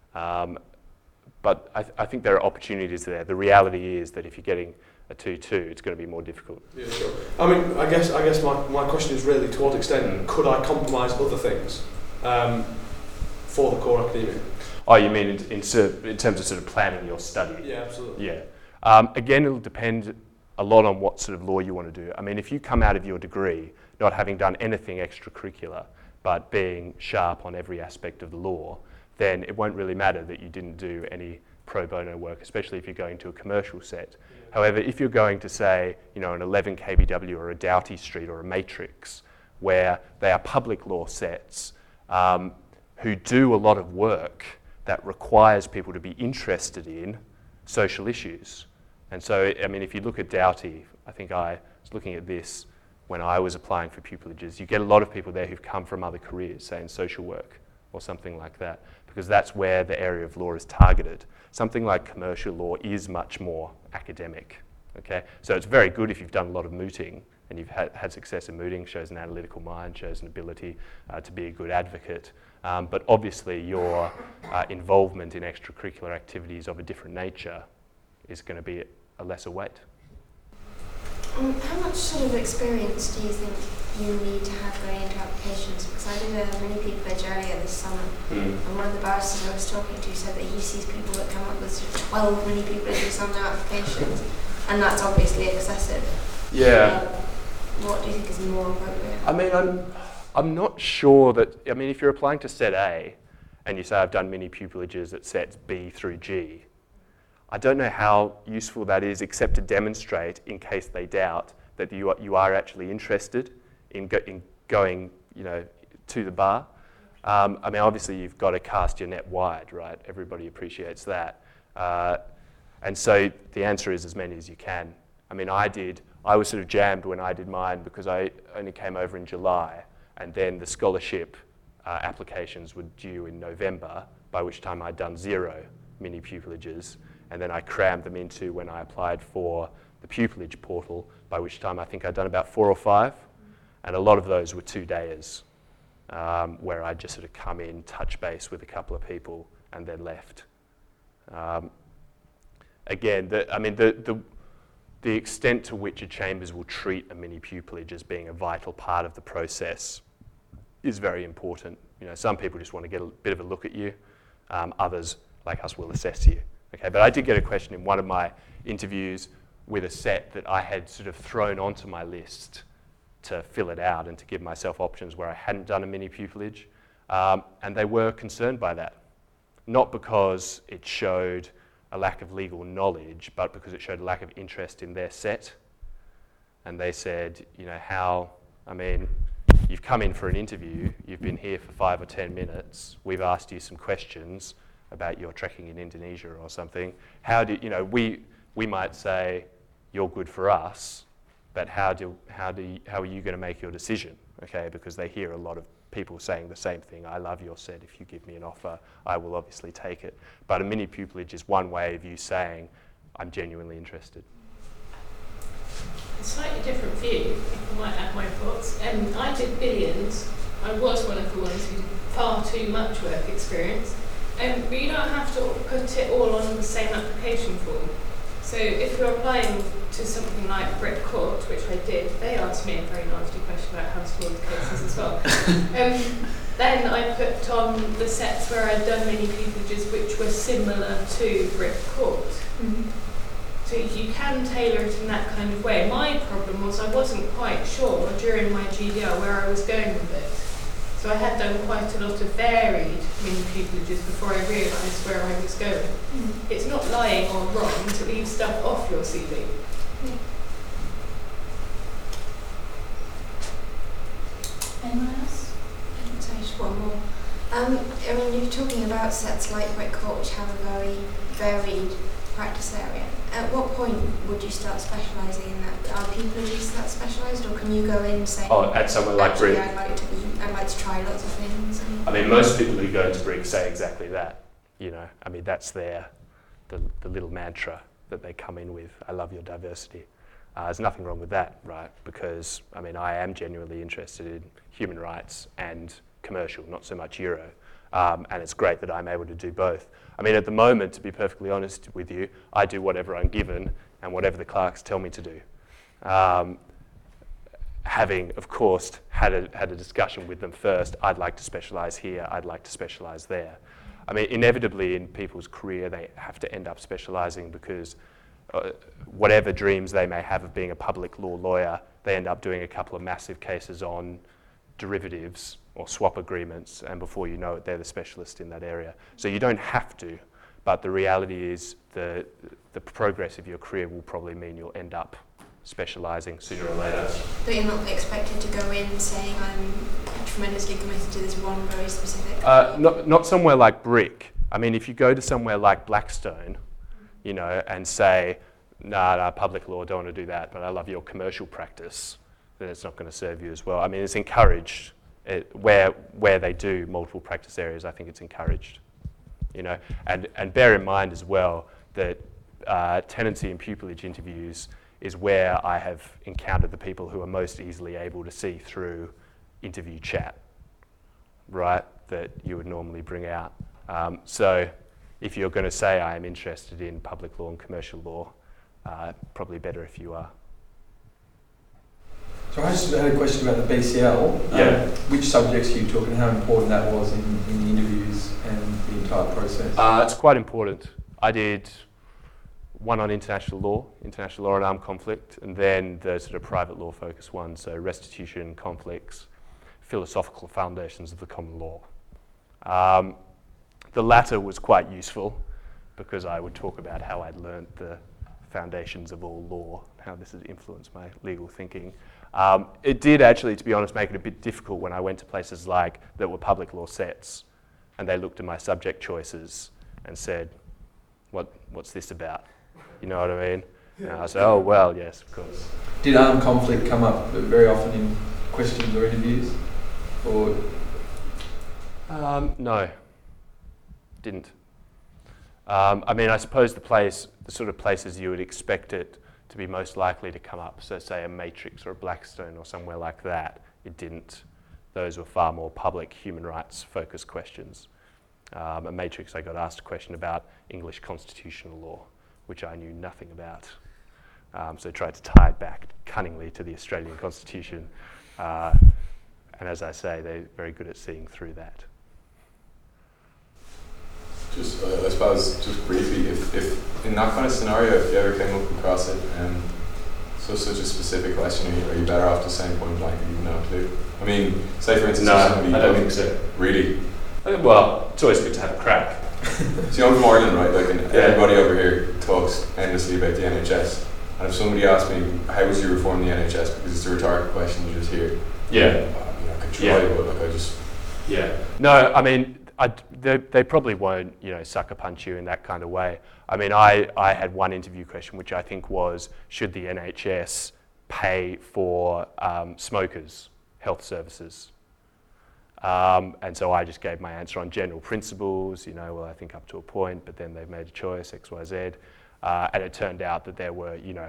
But I think there are opportunities there. The reality is that if you're getting a 2-2, it's going to be more difficult. Yeah, sure. I mean, I guess my question is really, to what extent could I compromise other things for the core academia? Oh, you mean in terms of sort of planning your study? Yeah, absolutely. Yeah. Again, it'll depend a lot on what sort of law you want to do. I mean, if you come out of your degree not having done anything extracurricular, but being sharp on every aspect of the law, then it won't really matter that you didn't do any pro bono work, especially if you're going to a commercial set. Yeah. However, if you're going to, say, an 11 kBW or a Doughty Street or a Matrix, where they are public law sets who do a lot of work that requires people to be interested in social issues. And so, I mean, if you look at Doughty, I think I was looking at this when I was applying for pupillages, you get a lot of people there who've come from other careers, say in social work or something like that, because that's where the area of law is targeted. Something like commercial law is much more academic, okay? So it's very good if you've done a lot of mooting and you've had success in mooting, shows an analytical mind, shows an ability to be a good advocate. But obviously your involvement in extracurricular activities of a different nature is going to be a lesser weight. How much sort of experience do you think you need to have going into applications? Because I did a mini pupillage earlier this summer, and one of the barristers I was talking to said that he sees people that come up with sort of 12 mini pupillages on their applications, and that's obviously excessive. Yeah. What do you think is more appropriate? I mean, I'm not sure that, I mean, if you're applying to Set A and you say I've done mini pupillages at Sets B through G, I don't know how useful that is, except to demonstrate, in case they doubt, that you are actually interested in going, to the bar. I mean, obviously you've got to cast your net wide, right? Everybody appreciates that. And so the answer is as many as you can. I mean, I was sort of jammed when I did mine because I only came over in July, and then the scholarship applications were due in November, by which time I'd done 0 mini pupillages. And then I crammed them into when I applied for the pupillage portal, by which time I think I'd done about 4 or 5. And a lot of those were 2-dayers, where I'd just sort of come in, touch base with a couple of people, and then left. Again, the extent to which a chambers will treat a mini pupillage as being a vital part of the process is very important. Some people just want to get a bit of a look at you. Others, like us, will assess you. Okay, but I did get a question in one of my interviews with a set that I had sort of thrown onto my list to fill it out and to give myself options where I hadn't done a mini pupillage, and they were concerned by that. Not because it showed a lack of legal knowledge, but because it showed a lack of interest in their set. And they said, you've come in for an interview, you've been here for 5 or 10 minutes, we've asked you some questions about your trekking in Indonesia or something. How do we might say you're good for us, but how are you going to make your decision? Okay, because they hear a lot of people saying the same thing. I love your set. If you give me an offer, I will obviously take it. But a mini pupillage is one way of you saying I'm genuinely interested. a slightly different view, if I might add my thoughts. I did billions. I was one of the ones who did far too much work experience. But you don't have to put it all on the same application form. So if you're applying to something like Brit Court, which I did, they asked me a very nasty question about how to solve cases as well. Then I put on the sets where I'd done many pupilages which were similar to Brit Court. Mm-hmm. So you can tailor it in that kind of way. My problem was I wasn't quite sure during my GDL where I was going with it. So I had done quite a lot of varied mini pupilages before I realised where I was going. It's not lying or wrong to leave stuff off your CV. Anyone else? Sorry, just one more. I mean, you're talking about sets like Brit Court, which have a very varied practice area. At what point would you start specialising in that? Are pupillage that specialised, or can you go in and say, at somewhere like actually, Brit? I'd like to try lots of things? I mean, most people who go to Brit say exactly that. You know, I mean, that's the little mantra that they come in with. I love your diversity. There's nothing wrong with that, right? Because, I mean, I am genuinely interested in human rights and commercial, not so much Euro. And it's great that I'm able to do both. I mean, at the moment, to be perfectly honest with you, I do whatever I'm given and whatever the clerks tell me to do. Having, of course, had a discussion with them first, I'd like to specialise here, I'd like to specialise there. I mean, inevitably in people's career, they have to end up specialising because whatever dreams they may have of being a public law lawyer, they end up doing a couple of massive cases on derivatives or swap agreements, and before you know it, they're the specialist in that area. So you don't have to, but the reality is the progress of your career will probably mean you'll end up specialising sooner or later. But you're not expected to go in saying, I'm tremendously committed to this one very specific... Not somewhere like Brick. I mean, if you go to somewhere like Blackstone, you know, and say, nah, public law, don't want to do that, but I love your commercial practice, then it's not going to serve you as well. I mean, it's encouraged. Where they do multiple practice areas, I think it's encouraged. You know, and bear in mind as well that tenancy and pupillage interviews is where I have encountered the people who are most easily able to see through interview chat, right, that you would normally bring out. So if you're going to say I am interested in public law and commercial law, probably better if you are. So I just had a question about the BCL. Yeah. Which subjects are you talking, how important that was in the interviews and the entire process? It's quite important. I did one on international law and armed conflict, and then the sort of private law focused one, so restitution, conflicts, philosophical foundations of the common law. The latter was quite useful because I would talk about how I'd learnt the foundations of all law, how this has influenced my legal thinking. It did actually, to be honest, make it a bit difficult when I went to places like that were public law sets, and they looked at my subject choices and said, what's this about? You know what I mean? And I said, oh, well, yes, of course. Did armed conflict come up very often in questions or interviews? Or no, didn't. I mean, I suppose the sort of places you would expect it to be most likely to come up, so say a Matrix or a Blackstone or somewhere like that, it didn't. Those were far more public human rights focused questions. At Matrix I got asked a question about English constitutional law, which I knew nothing about. So I tried to tie it back cunningly to the Australian Constitution. And as I say, they're very good at seeing through that. Just, I suppose, just briefly, if in that kind of scenario, if you ever came up across it, so such a specific question, are you better off just saying point blank that you've no clue? I mean, say for instance, No, somebody I don't think so. Really? Well, it's always good to have a crack. See, I'm from Ireland, right? Like, and everybody over here talks endlessly about the NHS. And if somebody asked me, how would you reform the NHS? Because it's a rhetorical question you just hear. Yeah. I mean, I could try, but like, I just... Yeah. No, I mean, they probably won't, sucker punch you in that kind of way. I mean, I had one interview question, which I think was, should the NHS pay for smokers' health services? And so I just gave my answer on general principles, well, I think up to a point, but then they've made a choice, X, Y, Z. And it turned out that there were,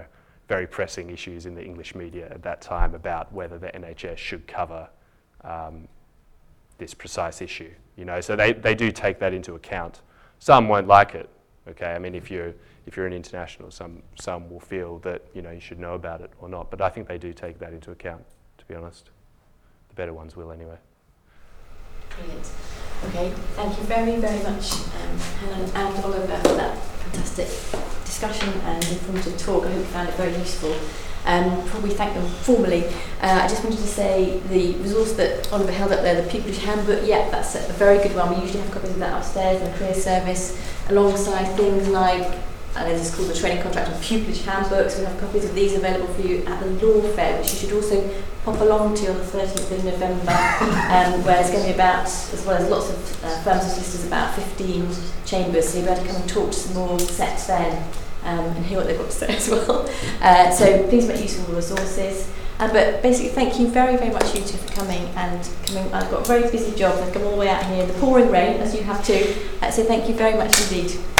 very pressing issues in the English media at that time about whether the NHS should cover this precise issue. You know, so they do take that into account. Some won't like it. Okay, I mean, if you're an international, some will feel that, you know, you should know about it or not. But I think they do take that into account, to be honest. The better ones will anyway. Brilliant. Okay, thank you very, very much, Helen and Oliver, for that fantastic discussion and informative talk. I hope you found it very useful. Probably thank them formally. I just wanted to say the resource that Oliver held up there, the Pupillage Handbook, yeah, that's a very good one. We usually have copies of that upstairs in the Career Service, alongside things like, I know this is called the Training Contract and Pupillage Handbooks. We have copies of these available for you at the Law Fair, which you should also pop along to on the 13th of November, where it's going to be about, as well as lots of firms and solicitors, about 15 chambers, so you'll be able to come and talk to some more sets then. And hear what they've got to say as well. So please make use of all the resources. But basically, thank you very, very much, you two, for coming and coming. I've got a very busy job. I've come all the way out here in the pouring rain, as you have too. So thank you very much indeed.